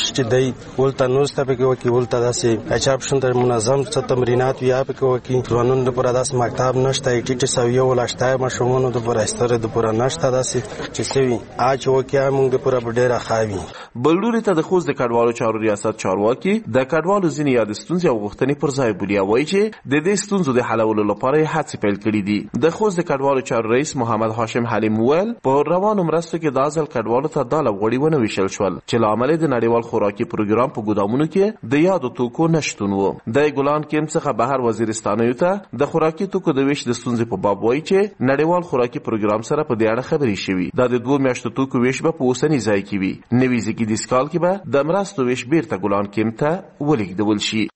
چې دی ولته نوسته پکې وکي ولته داسې اچاپشن ته منظم څه تمرینات ویا پکې وکي ځوانانو لپاره داسې مکتب نشته ټیټ سویه ولاشتای ماشومانو لپاره ستره لپاره نشته داسې چې سوي اچ وکي موږ لپاره ډېر خاوي. بلډوري ته د خوست د کډوالو چارو ریاست چارواکي د کډوالو ځینې یاد ستونزې او غوښتنې پر ځای بولي او وایي چې د دې ستونزو د حلولو لپاره یې هڅې پیل کړي دي. د خوست د کډوالو چارو رئیس محمد هاشم حلیم وویل په روانو مرستو کې د ځل کډوالو ته دا لوړې ونه ویشل شول چې له امله د نړیوال خوراکي پروګرام په ګودامونو کې د یادو توکو نشتون و. د ګلان کیم څخه بهر وزیرستانیو ته د خوراکي توکو د ویش د ستونزې په باب وایي چې نړیوال خوراکي پروګرام سره په دې اړه خبرې شوي. دا د دوه میاشتو توکو ویش به په اوسني ځای کې وي. نوي زیږدیز کال کې به د مرستو ویش بیرته ګلان کیم ته ولېږدول شي.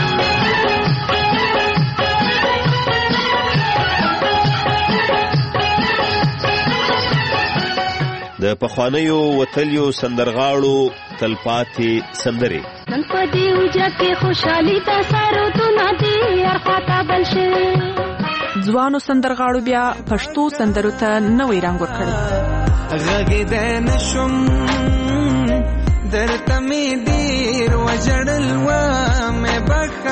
د پخوانیو وتلیو سندرغاړو تلپاتې سندرې نن په دې وجه کې خوشحالي د سرودونه دي هر خواته بل شي. ځوانو سندرغاړو بیا پښتو سندرو ته نوی رنګ ورکړی. غږېدی نشم درته مې ډېر وژړل ومې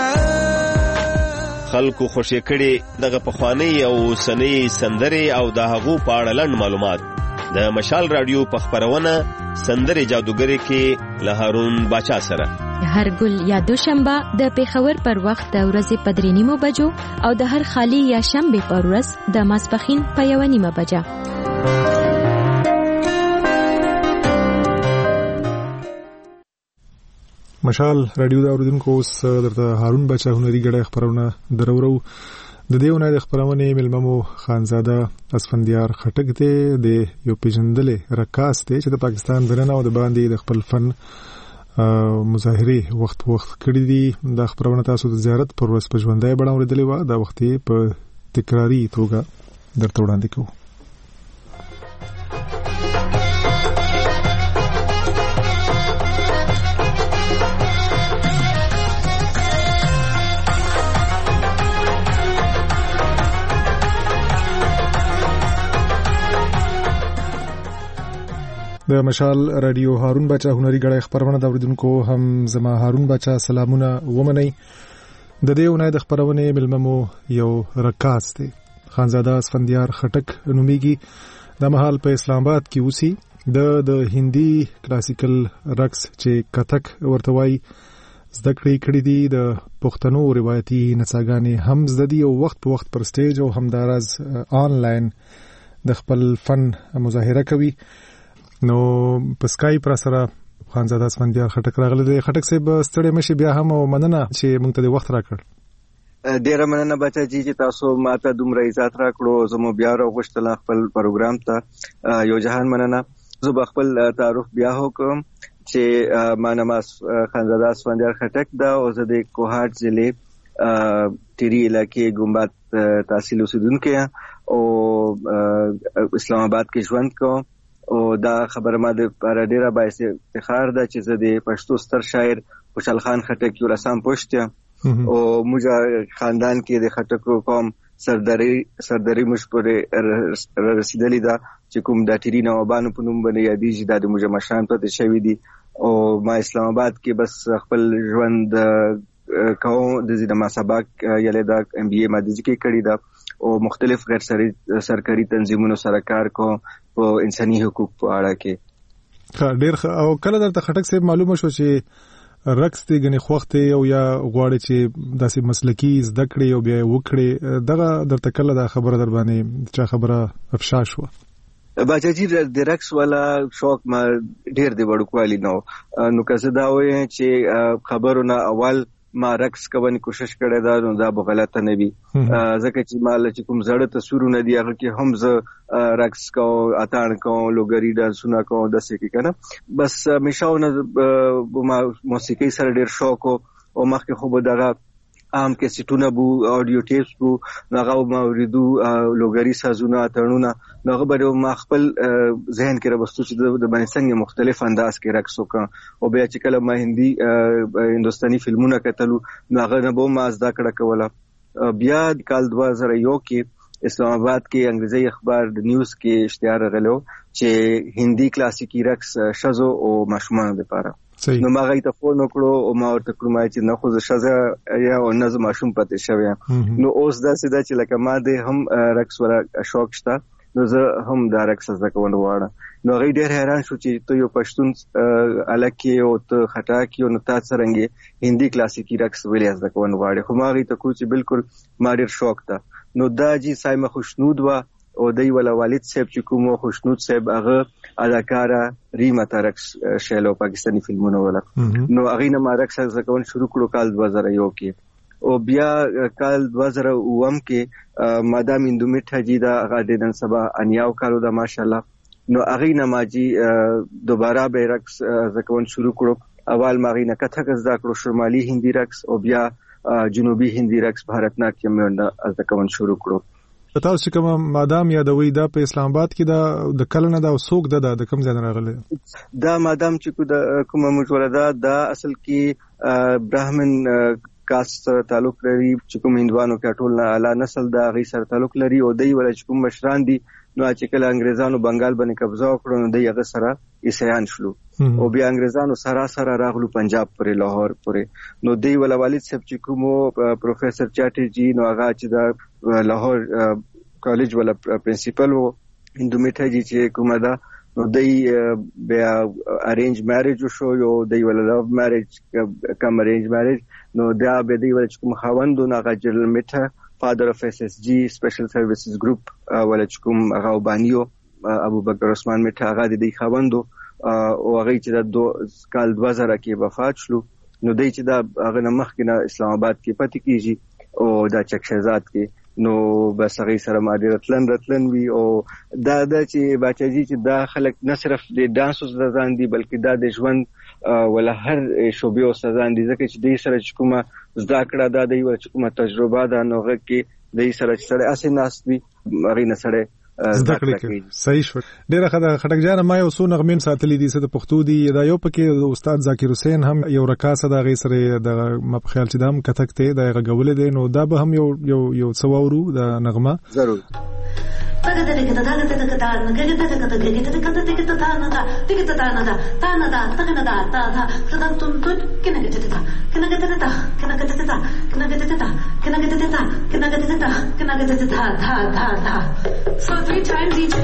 بښه. خلکو خوشې کړي دغه پخوانۍ او اوسنۍ سندرې او د هغو په اړه لنډ معلومات د مشال رادیو په خپرونه سندرې جادوګرې کې له هارون باچا سره هر ګل یا دوشنبه د پیښور پر وخت د ورځې په درې نیمو بجو او د هر خالی یا شنبه پر ورځ د ماسپښین په یوه نیمه بجه. مشال رادیو د اوریدونکو اوس درته هارون باچا هنري ګړی خپرونه درورو. د دې ونې د خپرونې ملممو خانزاده اسفندیار خټک دی د یو پیژندلې رقاص دی چې د پاکستان دننه او د باندې د خپل فن مظاهره وخت وخت کړی دي. د خپرونه تاسو د زیارت پر ورځ په ژوندۍ بڼه اوریدلې و. دا وخت په تکراری توګه درته وړاندې کوو. د مشال رادیو هارون باچا هنري ګړی خپرونه د اوریدونکو هم زما هارون باچا سلامونه ومنئ. د دې ونې د خپرونې ملممو یو رقاص دی خانزاده اسفندیار خټک نومیږي. د مهال په اسلام آباد کې اوسي. د د هندي کلاسیکل رقص چې کتک ورته وایي زده کړې کړې دي. د پښتنو روایتي نڅاګانې هم زده دي او وخت په وخت پر سټیج او همداراز آنلاین د خپل فن مظاهره کوي. نو په سکایپ را سره خانزاده اسفندیار خټک راغلی دی. خټک صاحب ستړی مشي بیا هم او مننه چې موږ ته د وخت راکړ. ډیره مننه بچا جی چې تاسو ماته دومره عزت راکړو. زمو بیا راغوښتل خپل پروګرام ته یو جهان مننه. زه به خپل تعارف بیا وکم چې ما نام خانزاده اسفندیار خټک دا او زه د کوهاټ ضلع تیری علاقې ګمبات تحصیل اوسیدونکی او اسلام آباد کې ژوند کوم. او دا خبره ما د لپاره ډیره باعث افتخار ده چې زه د پښتو ستر شاعر خوشحال خان خټک یو رسام پوښت یم او موږ خاندان کې د خټکو قوم سرداری سرداری مش پورې رسیدلی ده چې کوم د ټیری نوابانو په نوم باندې یادېږي دا د موږ مشران پته شوي دي. او ما اسلام آباد کې بس خپل ژوند کوم د زیاده ما سبق یلې دا ام بي اي ماده کې کړی ده او مختلف غیر سرکاري تنظیمونو سره کار کوم په انساني حقوق په اړه کې. ډېر او کله درته خټک صاحب معلومه شو چې رقص دی غني خوخته او یا غواړي چې داسې مسلکی زده کړي او بیا وکړي دغه درته کله دا خبره در باندې چې خبره افشا شو؟ باچاجي د رقص والا شوق ما ډېر دی وړوکوالی نو نو که دا وایي چې خبرونه اول ما رقص کوونی کوشش کړی دا نو دا به غلطه نه وي ځکه چې مال چې کوم زړه تصورونه دي هغه کې هم زه رقص کوم اتان کوم لوګری ډانسونه کوم داسې کې کنه بس مشاونه ما موسیقي سره ډېر شوق او مخکې خو به دغه عام کیسټونه بو اډیو ټیپس بو هغه ما ورېدو لوګری سازونه اتانونه هغه به ما خپل ذهن کې راوستو چې د باندې څنګه مختلف انداز کې رقص وکړم او بیا چې کله ما هندي هندستاني فلمونه کتلو هغه نه به ما زده کړه کوله. بیا د کال دوه زره یو کې اسلام آباد کې انګریزي اخبار د نیوز کې اشتهار راغلو چې هندي کلاسیکی رقص شزو او ماشومانو لپاره نو ما غي ته فون وکړو او ما ورته کوم چې نه خو زه شزه یا او نه زما شوم پته شوی نو اوس دا سیده چې لکه ما دې هم رقص ولا شوق شته نو زه هم دا رقص زده کول غواړم نو غي ډېر حیران شو چې ته یو پښتون الکه او ته خټا کې او نو تاسو څنګه هندي کلاسیکی رقص ولې زده کول غواړي خو ما غي ته کو چې بالکل ما ډېر شوق ده نو دا جی سایمه خوشنود وا او دای ولا والد صاحب چې کوم خوشنود صاحب هغه اداکارا ریما ترکس شیلو پاکستانی فلمونو ولا نو هغه نه ما رقص ځکون شروع کړو کال دو هزار یو کې او بیا کال دو هزار اوم کې مادام اندو میټه جی دا هغه د نن سبا انیاو کالو دا ماشاءالله نو هغه نه ما جی دوباره به رقص ځکون شروع کړو اول ما غي نه کته زده کړو شمالي هندي رقص او بیا جنوبي هندي رقص بھارتناټیم نه ځکون شروع کړو تاسو چې کوم مادام یادوي دا په اسلام آباد کې دا د کلنه دا سوق ده د کم ځای راغله دا مادام چې کومه مجوله دا اصل کې براهمن کاست سره تعلق لري چې کوم هندوانو کې ټول نه اعلی نسل دا غي سره تعلق لري او دای ول چې کوم مشران دي نو چې کله انګريزانو بنگال باندې قبضه وکړو نو دای هغه سره عیسایان شلو او بیا انګريزانو سره سره راغلو پنجاب پورې لاهور پورې نو دای ول والد صاحب چې کوم پروفیسور چاټي جی نو هغه چې دا لاهور کالج ولا پرنسپل وو هندو میټه جی چې کومه دا نو دای بیا ارینج میریج شو یو دای ول لو میریج کم ارینج میریج نو دا به دی ول چې کوم خاوندو نه غجل میټه فادر اف اس اس جی سپیشل سرویسز ګروپ ول چې کوم هغه بانیو ابو بکر عثمان میټه هغه دی خاوندو او هغه چې د دو کال دو هزار کې وفات شلو نو دای چې دا هغه مخ کې نه اسلام آباد کې پاتې کیږي او دا چک شهزاد کې نو بس هغه سره ما ډیر رتلن رتلن وی او دا د چې بچی چې دا خلک نه صرف د ډانس او ځان دي بلکې دا د ژوند ولا هر شوبې او ځان دي ځکه چې د سره کومه زده کړه دا د یو کومه تجربه ده نو هغه کې د سره چې سره اسې ناس وي هغه نه سره زده کړې صحیح شو ډیره خدای خټک جان ما یو څو نغمین ساتلې دي ست پښتو دي دا یو پکې استاد ذکر حسین هم یو رکاسه دا غي سره د مپ خیال چې دام کتک ته دا غول دي نو دا به هم یو یو یو څوورو دا نغمه ضرور تګ ته تګ ته تګ ته تګ ته نګ ته تګ ته تګ ته تګ ته تګ ته تا نه دا تګ ته تا نه دا تا نه دا تګ نه دا تا دا صدا تون تون کنه ته تا کنه ته تا کنه ته تا کنه ته تا کنه ته تا کنه ته تا کنه ته تا تا تا تا so three times each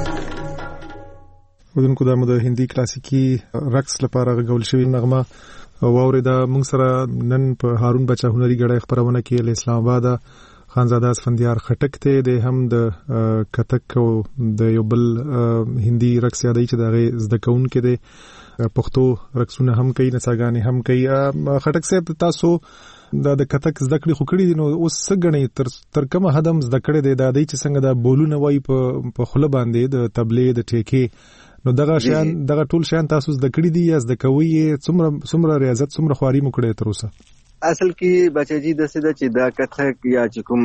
ودونکو د هندي کلاسیکی رقص لپاره غوړل شوی نغمه واورې دا موږ سره نن په هارون بچا هنري غړای خبرونه کې له اسلام آباد خانزاده اسفندیار خټک ته د هم د کتک او د یو بل هندي رقص یادای چې دغه زده کون کې د پښتو رقصونه هم کوي نڅاګانې هم کوي. خټک صاحب تاسو دا د کتک زده کړې خو کړې دي نو اوس څه غني تر تر کومه حد هم زده کړې دي د دې چې څنګه دا بولونه وای په په خله باندې د تبلې د ټیکې نو دغه شان دغه ټول شان تاسو زده کړې دي یا زده کوي څومره څومره ریاضت څومره خواري مو کړې تر اوسه؟ اصل کې بچی د څه د چې دا کتک یا چې کوم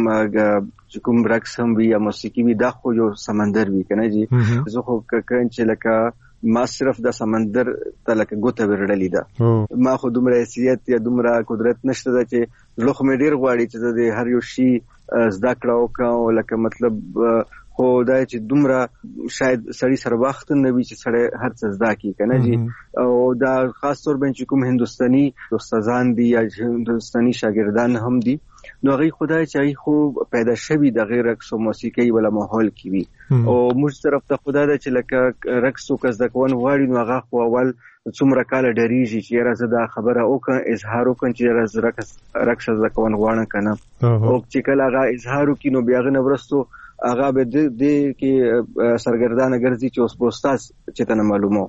چې کوم رقص هم وي یا موسیقي وي دا خو یو سمندر وي کنه جی زه خو ککن چې لکه ما صرف د سمندر ته لکه ګوته ورړلې ده ما خو دومره حیثیت یا دومره قدرت نشته ده چې لوخ مې ډیر غواړي چې د هر یو شی زده کړه وکړم لکه مطلب خو دا چې دومره شاید سړی سره وخت نه وي چې سړی هر څه زده کی کنه جی او دا خاص طور باندې کوم هندستاني استادان دي یا هندستاني شاګردان هم دي نو هغه خدای چې خو پیدا شوی د غیر رقص او موسیقي ولا ماحول کې وي او موږ طرف ته خدای دا چې لکه رقص او کز د کوون واړي نو هغه خو اول څومره کال ډریږي چې راځه دا خبره وکړه اظهار وکړي چې راځه رقص رقص د کوون غواړم کنه او چې کله هغه اظهار وکړي نو بیا غو ورستو هغه به د دې کې سرګردان ګرځي چې اوس پوسټاس چې ته معلومو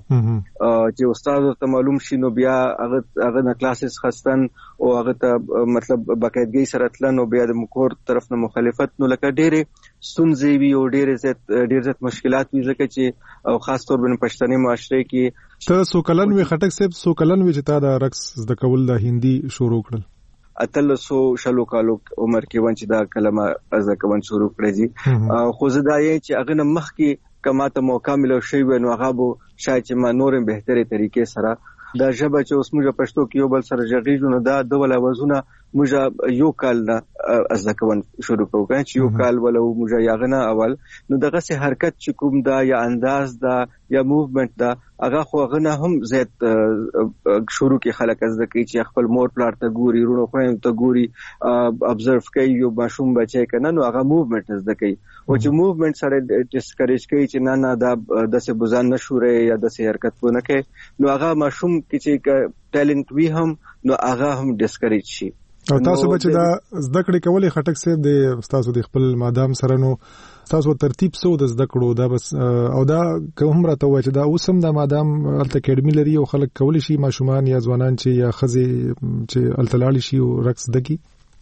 چې استاد ته معلوم شي نو بیا هغه هغه نه کلاسز خستن او هغه ته مطلب باقاعدګي سره تلن او بیا د مکور طرف نه مخالفت نو لکه ډېرې ستونزې وي او ډېرې زیات ډېر زیات مشکلات وي ځکه چې او خاص طور باندې پښتني معاشره کې ته سو کلن وی خټک صاحب سو کلن وی چې تا دا رقص د کول د هندي شروع کړل اتل سو شلو کالو عمر کې ون چې دا کلمه ازا کوم شروع کړی خو زه دا یې چې هغه نه مخ کې کما ته موقع ملو شي نو هغه بو شاید چې ما نورم بهتري طریقې سره دا ژبه چې اوس موږ پښتو کې یو بل سره ژغېږو نو دا د ول اوازونه موږ یو کال نه ازا کوم شروع کوو چې یو کال ولو موږ یاغنه اول نو دغه سه حرکت چې کوم دا یا انداز دا یا موومنت دا هغه خو غنه هم زیات شروع کې خلک از د کی چې خپل مور پلار ته ګوري رونو خوین ته ګوري ابزرو کوي یو ماشوم بچی کنه نو هغه موومنت از د کی او چې موومنت سره ډیسکریج کوي چې نه نه دا د څه بوزان نشوره یا د څه حرکت ونه کوي نو هغه ماشوم کې چې ټالنت وی هم نو هغه هم ډیسکریج شي او تاسو به چې دا زده کړې کولې خټک صاحب د تاسو د خپل مادام سره نو تاسو ترتیب سو د زده کړو دا بس او دا کوم راته وای چې دا اوسم د مادام الته اکیډمي لري او خلک کولی شي ماشومان یا ځوانان چې یا خزي چې التلاړي شي او رقص دکی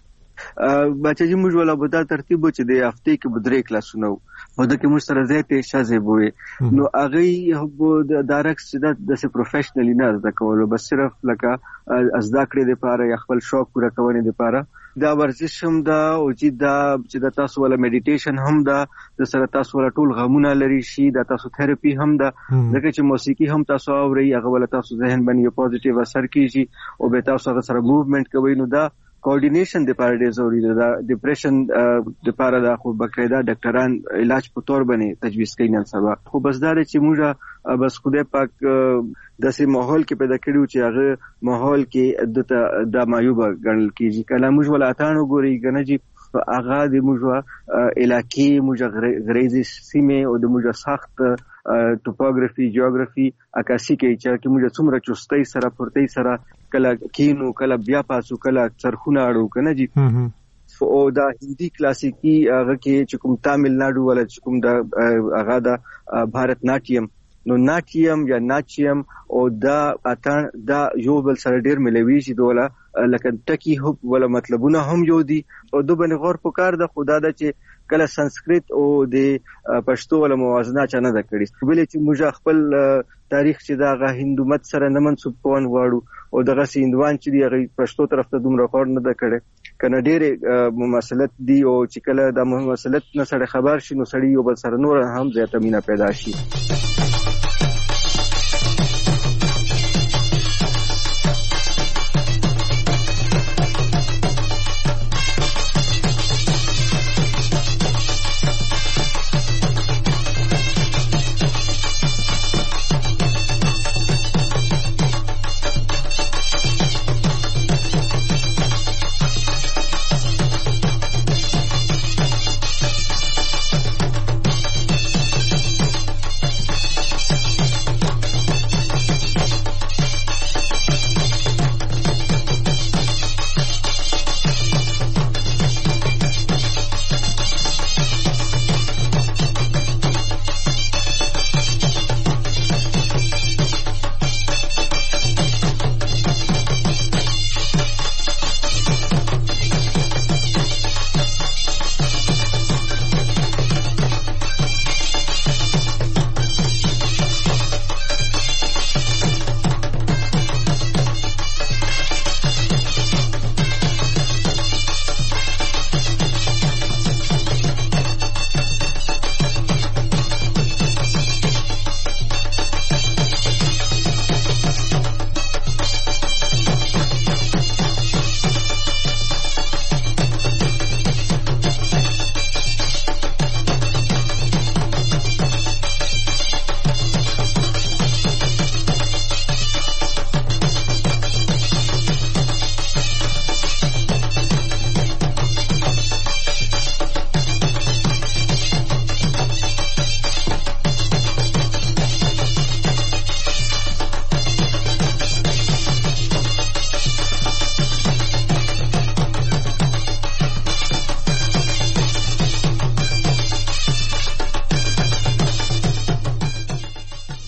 بچی چې موږ ولا بودا ترتیب چې د هفته کې بدرې کلاسونه وو د کې موږ سره زیاتې شازه بوې نو هغه د رقص د د پروفیشنلی نه د کولو بس صرف لکه از دا کړې لپاره یا خپل شوق پوره کولو لپاره دا ورزش هم دا او چې دا چې د تاسو ولا میډیټیشن هم دا د سره تاسو ولا ټول غمونه لري شي د تاسو تھراپي هم دا ځکه چې موسیقي هم تاسو اوري هغه ولا تاسو ذهن باندې پوزټیو اثر کیږي او به تاسو هغه سره موومنت کوي نو دا کوارډینیشن د پاره ډیر ضروری ده ډیپریشن د پاره د خو بقاعده ډاکټران علاج په تور باندې تجویز کوي نن سبا خو بس دا چې موږ بس خدای پاک د سي ماحول کې پیدا کړیو چې هغه ماحول کې د معیوب ګڼل کیږي کله موږ ولاتانو ګوري کنه جی هغه د موږ علاقې موږ غریزي سیمه او د موږ سخت ټوپوګرافي جیوګرافي عکاسي کوي چې موږ څومره چستۍ سره پورتۍ سره کله کینو کله بیا پاسو کله چرخونه اړو کنه جی او دا هندي کلاسیکی هغه کې چې کوم تامل ناډو ولا چې کوم دا هغه دا بھارت ناټیم نو ناټیم یا ناچیم او دا اتان دا یو بل سره ډیر ملوي شي دوله لکه ټکی هو ولا مطلبونه هم یو دي او د بن غور پکار د خدا د چې کله سنسکرت او د پښتو ولا موازنه چا نه د کړي بلې چې موږ خپل تاریخ چې دا غ هندومت سره نه منسوب کون واړو او دغه سیندوان چې دی غ پښتو طرف ته دومره خور نه د کړي کنه ډېر مماثلت دی او چې کله د مماثلت نه سره خبر شي نو سړی یو بل سره نور هم زیاته مینا پیدا شي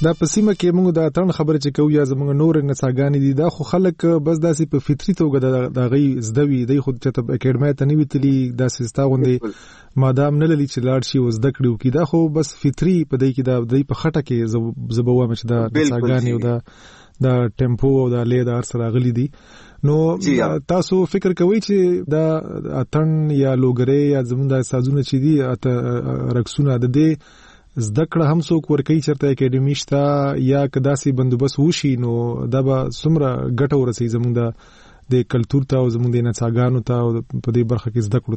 دا په سیمه کې موږ دا ترن خبره چې کوو یا زموږ نور نڅاګانې دي دا خو خلک بس داسې په فطري توګه د غي زدوي دی خو چې ته اکیډمي ته نیوي تلی داسې ستا غوندي مادام نه للی چې لاړ شي او زده کړو کی دا خو بس فطري په دې کې دا د په خټه کې زبوه مچ دا نڅاګانې او دا دا ټیمپو او دا لید ار سره غلي دي نو تاسو فکر کوئ چې دا اتن یا لوګره یا زموږ د سازونه چې دي اته رقصونه د دې زده کړه هم څوک ورکوي چېرته اکیډمي شته یا که داسې بندوبست وشي نو دا به څومره ګټه ورسوي زموږ د د کلتور ته او زموږ د نڅاګانو ته او په دې برخه کې زده کړو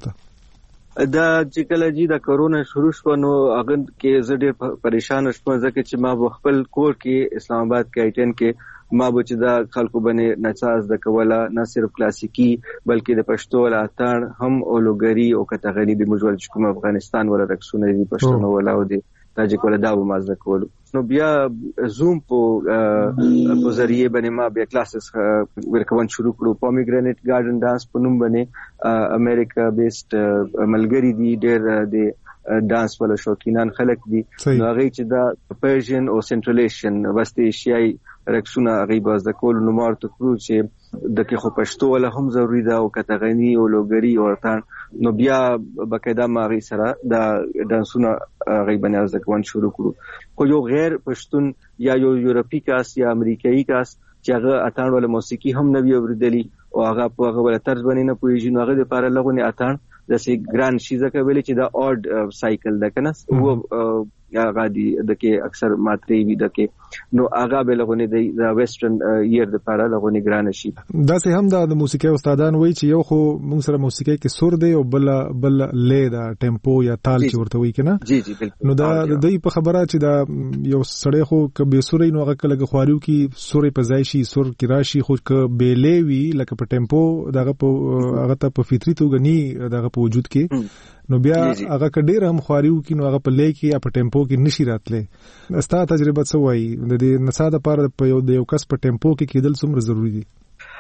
ته دا چې کله جی د کرونا شروع شو نو هغه کې زه ډېر پریشان شوم ځکه چې ما خپل کور کې اسلام آباد کې آی ټین کې ما به چې دا خلکو باندې نڅا زده کوله نه صرف کلاسیکي بلکې د پښتو اتڼ هم اولوګری او کتغری د مجول چې کوم افغانستان ولا رقصونه دي پښتو ولا او دي تاجک ولا دا به مازه کول نو بیا زوم په په ذریعہ باندې ما بیا کلاسز ورکوون شروع کړو پومیګرینټ ګارډن ډانس په نوم باندې امریکا بیسټ ملګری دي ډېر د ډانس ولا شوقینان خلک دي نو هغه چې دا پرشین او سنټرل ایشین وست ایشیاي رقصونه هغه باز د کول نو مارته کړو چې د کې خو پښتو ولا هم ضروری ده او کتغنی او لوګری او ورتان نو بیا بقاعده ما غي سره دا ډانسونه هغه باندې ځکوان شروع کړو خو یو غیر پښتون یا یو یورپی کاس یا امریکایي کاس چې هغه اتان ولا موسیقي هم نه وی اوریدلی او هغه په هغه ولا طرز باندې نه پوهیږي نو هغه لپاره لغونه اتان د سي ګران شي ځکه ویل چې دا اورډ سایکل ده کنه او هغه دي د کې اکثر ماتري وي د کې نو هغه به لغونه د ویسټرن ییر د لپاره لغونه ګران شي دا سه هم د موسیقي استادان وایي چې یو خو موږ سره موسیقي کې سور دی او بل بل لې دا ټیمپو یا تال چې ورته وایي کنه جی جی بالکل نو دا د دې په خبره چې دا یو سړی خو ک به سورې نو هغه کله خواریو کې سورې په ځای شي سور کې راشي خو ک بیلې وی لکه په ټیمپو دغه په هغه ته په فطري توګه ني دغه په وجود کې نو بیا هغه کډیر هم خواریو کې نو هغه په لې کې یا په ټیمپو کې نشي راتله استا تجربه څه وایي د دې نڅا د پاره په یو د یو کس په ټیمپو کې کېدل څومره ضروری دي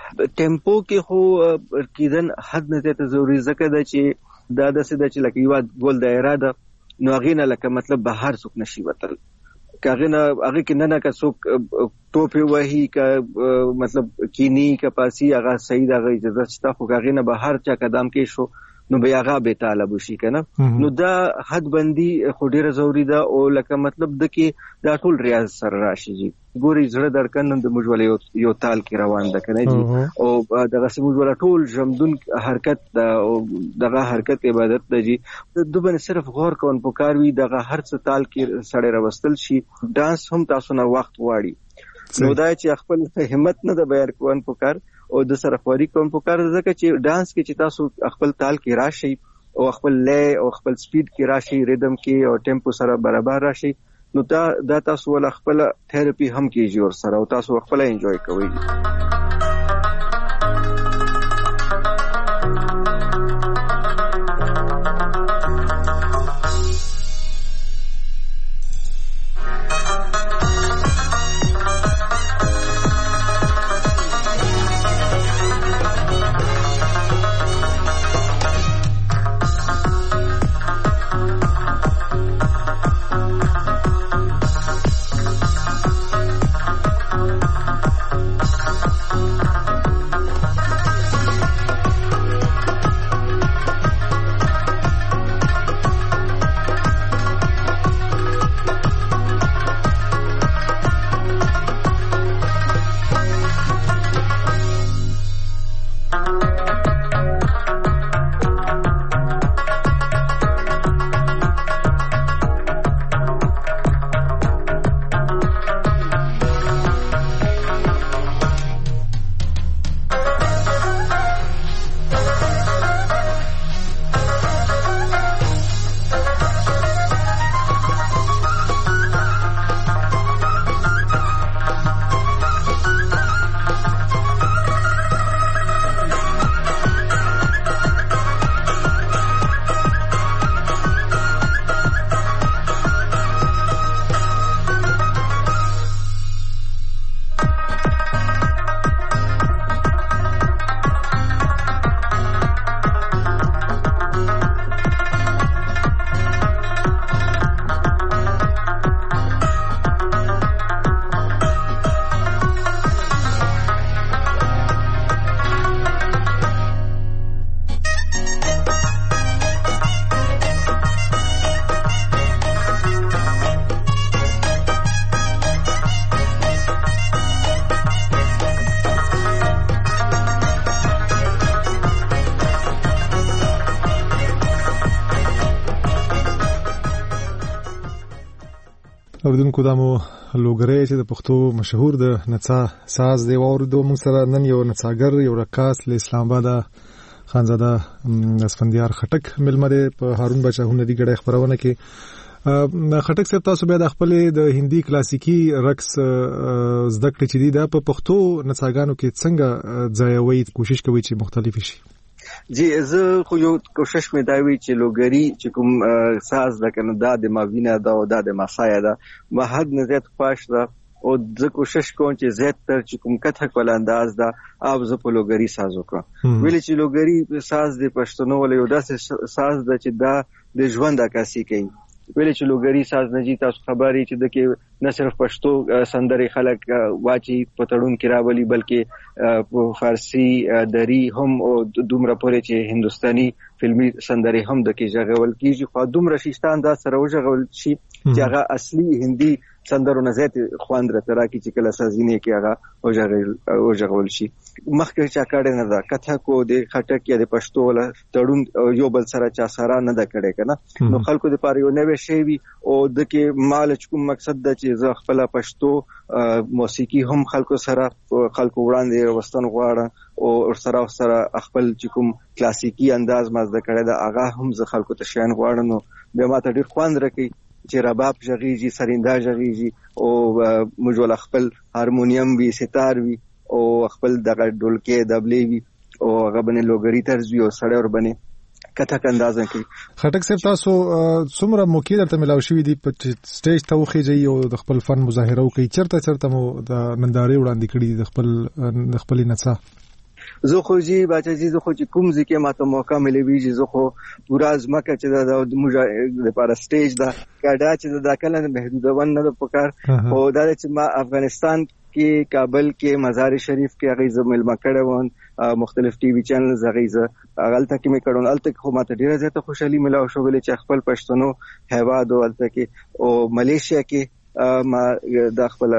ټیمپو کې خو کېدل حد نه ته ضروری ځکه دا چې دا د سده چې لکه یو ګول دایره ده نو هغه نه لکه مطلب بهر څوک نشي وتل کاغه نه هغه کې نه نه کا څوک ټوپه وਹੀ کا مطلب کینی کپاسی هغه صحیح دغه اجازه شته خو هغه نه بهر چا قدم کې شو نو بیا هغه به طالب شي کنه نو دا حد بندي خو ډیره ضروری ده او لکه مطلب د کې دا ټول ریاض سره راشي جی ګوري زړه درکن د مجول یو تال کې روان ده کنه جی او دغه سمجول ټول جمدون حرکت او دغه حرکت عبادت ده جی د دوبن صرف غور کون پکار وی دغه هر څه تال کې سړی راوستل شي ډانس هم تاسو نه وخت واړي نو دا چې خپل همت نه د بیان کوون پکار او د سره خوري کوم پکار ځکه چې ډانس کې چې تاسو خپل تال کې راشي او خپل لې او خپل سپیډ کې راشي ریدم کې او ټیمپو سره برابر راشي نو دا د تاسو ول خپل تھراپي هم کیږي او سره او تاسو خپل انجوای کوئ اوردونکو دمو لوګری چې د پښتو مشهور د نڅا ساز دی اوردو موږ سره نن یو نڅاګر یو رقاص له اسلام آباد خانزاده اسفندیار خټک ملمه دی په هارون بچا هنري غړې خبرونه کې خټک صاحب تاسو بیا د خپل د هندي کلاسیکی رقص زده کړې چې دی د پښتو نڅاګانو کې څنګه ځایوي کوشش کوي چې مختلف شي. جی زه خو یو کوشش مې دا وی چې لوګری چې کوم ساز د کنه دا د ماوینه دا او دا د ماسایا دا ما حد نه زیات پاش دا او زه کوشش کوم چې زیات تر چې کوم کثک ول انداز دا اوب زه په لوګری ساز وکړم ویل چې لوګری ساز د پښتنو ول یو داسې ساز د چې دا د ژوند عکاسي کوي ویل چې لوګری ساز نه جی تاسو خبري چې د کې نه صرف پښتو سندري خلک واچي پټړون کې راولي بلکې په فارسی دری هم او دومره پورې چې هندستاني فلمي سندري هم د کې ژغول کیږي خو دومره شیشتان دا سره وژغول شي چې هغه اصلي هندي سندرو نه زیات خواند راته راکې چې کله سازینه کې هغه وژغول وژغول شي مخکې چا کړه نه دا کته کو د خټک یا د پښتو ولا تړون یو بل سره چا سره نه دا کړي کنه نو خلکو د پاره یو نوې شی وي او د کې مال کوم مقصد د چې زه خپل پښتو موسیقي هم خلکو سره خلکو وړاندې وستن غواړم او سره سره خپل چې کوم کلاسیکی انداز مزه کړه دا هغه هم زه خلکو ته شین غواړم نو به ما ته ډیر خوند راکې چې رباب ژغیږي سریندا ژغیږي او مجول خپل هارمونیم وی ستار وی او خپل دغه ډولکې دبلې وی او هغه باندې لوګری طرز وی او سړی ور باندې کته اندازه کوي. خټک صاحب تاسو څومره موقع درته ملاو شوې دي په سټیج ته وخیږي او د خپل فن مظاهره کوي چرته چرته مو د نندارې وړاندې کړي د خپل د خپل نڅا زه خو جی بچا جی زه خو چې کوم ځکه ماته موقع ملوي چې زه خو پورا ځمکه چې د موږ لپاره سټیج دا کډا چې د کله محدود ونه د پکار او دا چې ما افغانستان کې کابل کې مزار شریف کې هغه زمل مکړه وون مختلف ټي وي چینلز هغه ز غلطه کې مې کړون الته خو ماته ډیره زیاته خوشحالي ملاو شو ولې چې خپل پښتنو هیواد ولته کې او ملیشیا کې ما د خپل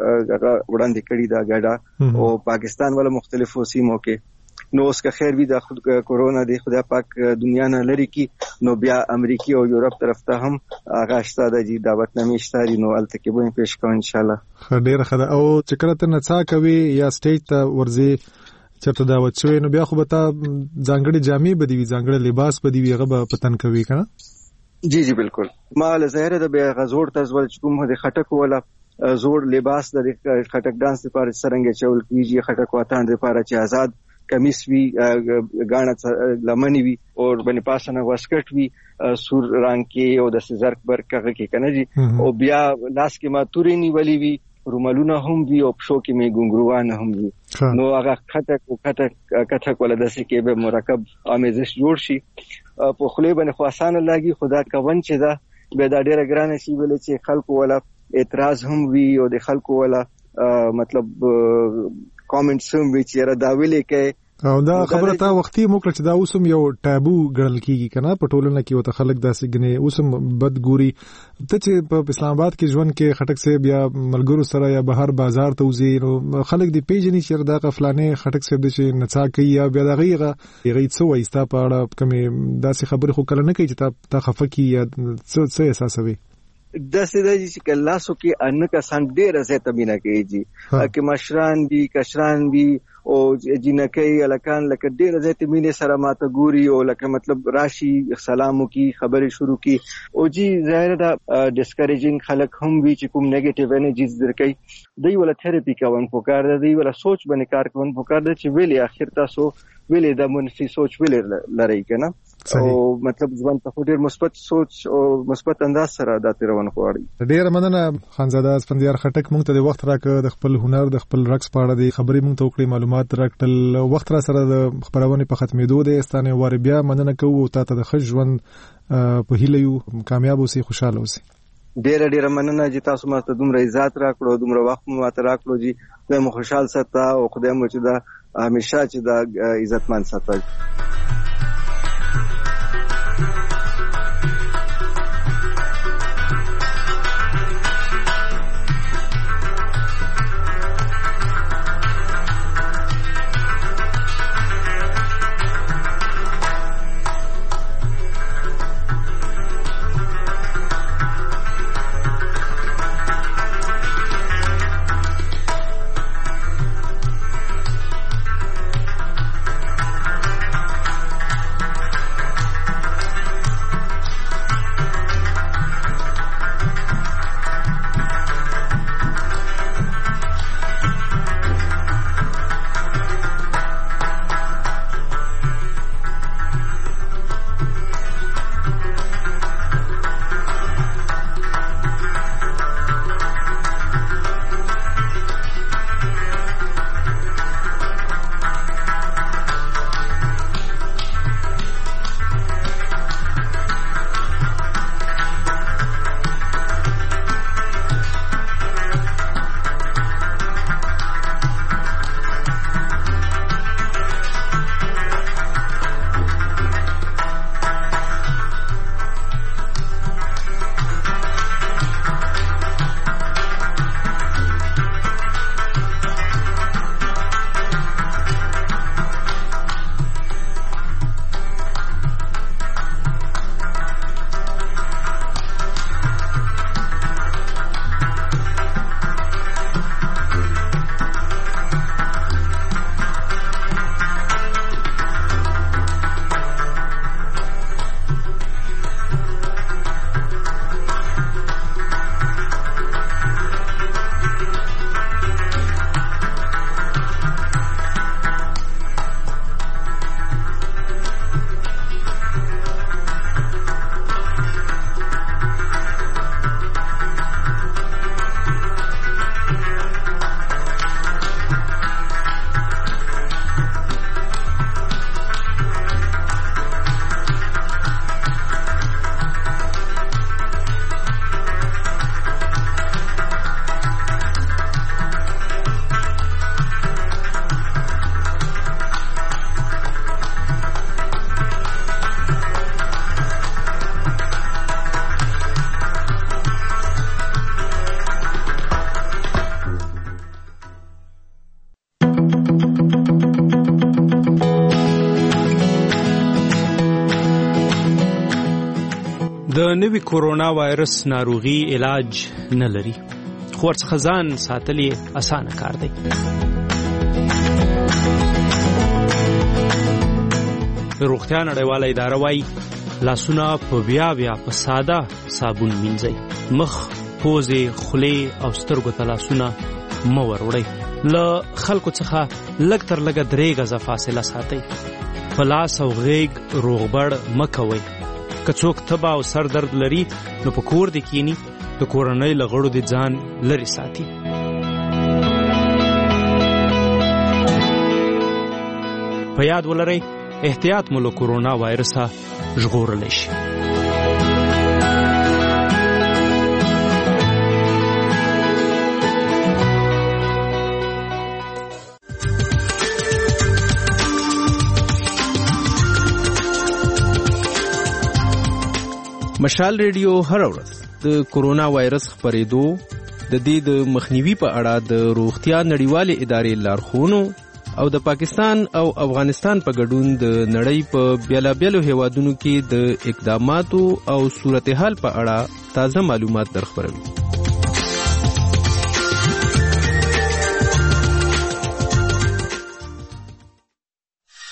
وړاندې کړي دا غاډه او پاکستان ولا مختلفو سیمو کې نو اوس که خیر وي د کورونا دی خدای پاک دنیا نه لري کی نو بیا امریکای او یورپ طرف ته هم هغه شته د دعوت نامې شته نو الته کې به پیش کوم ان شاء الله. ډیر ښه او چې کله ته نڅا کوي یا سټیج ته ورځي چرته دعوت شوی نو بیا خو به تا ځانګړي جامې بدی وي ځانګړي لباس بدی وي هغه به پتن کوي کنه. جی جی بالکل ما له ظاهر د به غزور تزول کوم د خټک ولا زور لباس د خټک ډانس لپاره څنګه چول کیږي خټک واتان لپاره چې آزاد کمیس وی غاڼه لمنی وی او باندې پاسنه واسکټ وی سور رنگ کې او د زرق برکغه کې کنه جی او بیا لاس کې ما تورې نیولې وی رومالونه هم وی او پښو کې می ګونګروان هم وی نو هغه خټک او خټک کټک ولا د سې کې به مرکب امیزش جوړ شي په خلی باندې خاصانه لاګي خدا کوون چې دا به دا ډیره ګرانه شي ولې چې خلکو ولا اعتراض هم وی او د خلکو ولا مطلب کامنټس هم وی چې را دا ویلې کې او دا خبره تا وختي موکړه چې دا اوسم یو ټابو ګڼل کیږي کنه په ټولنه کې وته خلک داسې غني اوسم بدګوري ته چې په اسلام آباد کې ژوند کې خټک سه بیا ملګرو سره یا بهر بازار ته وزي خلک دی پیژني چې دا غفلانه خټک سه د چې نڅا کوي یا بیا دا غیغه غي څو وایستا په اړه کوم داسې خبره خو کله نه کوي چې تا خفقي یا څه څه احساسوي د سیده چې کلاسو کې ان کا سان ډیر زیاته مینا کوي جی کې مشران دي کشران دي او جنکې الکان لکه ډیر زیاته مینه سره ماته ګوري او لکه مطلب راشي سلامو کی خبرې شروع کی او جی ظاهر دا ډیسکریجینګ خلک هم وی چې کوم نیگیټیو انرژیز درکې دوی ولا تھراپي کوون پکار دی ولا سوچ باندې کار کوون پکار دی چې ویلې اخر تاسو ویلې د منفي سوچ ویلې لري کنه او مطلب ځوان ته ډیر مثبت سوچ او مثبت انداز سره د تیرون غواړي. ډیر مننه خانزاده اسفندیار خټک مونږ ته د وخت راکړه د خپل هنر د خپل رقص په اړه د خبرې مونږ ته وکړې معلومات راکړل وخت را سره د خبرونه په ختمېدو د استانه وار بیا مننه کوو ته ته د ښه ژوند په هیله یو کامیاب اوسې خوشاله اوسې. ډیر ډیر مننه چې تاسو ماته دومره عزت راکړو دومره وخت مو ماته راکړو جی زه مو خوشاله ساته او خدای مو چې دا همیشه چې دا عزتمن ساتي. د نوي کورونا وایرس ناروغي علاج نه لري، خو ورڅخه ځان ساتل یې اسانه کار دی. د روغتیا نړیواله اداره وایي لاسونه په بیا بیا په ساده صابون مینځئ. مخ، پوزې، خولې او سترګو ته لاسونه مه وروړئ. له خلکو څخه لږ تر لږه درې غزه فاصله ساتئ. په لاس او غیږ روغبړ مه کوئ. که څوک تبه او سر درد لري نو په کور دې کینی، د کورنۍ له غړو دې ځان لرې ساتي. په یاد ولرئ احتیاط مو له کورونا وایرسه ژغورلی شي. مشال ریډیو هر ورځ د کورونا وایرس خپرېدو د دې د مخنیوي په اړه د روغتیا نړیوالې ادارې لارښوونو او د پاکستان او افغانستان په ګډون د نړۍ په بیلابیلو هیوادونو کې د اقداماتو او صورتحال په اړه تازه معلومات درخبروي.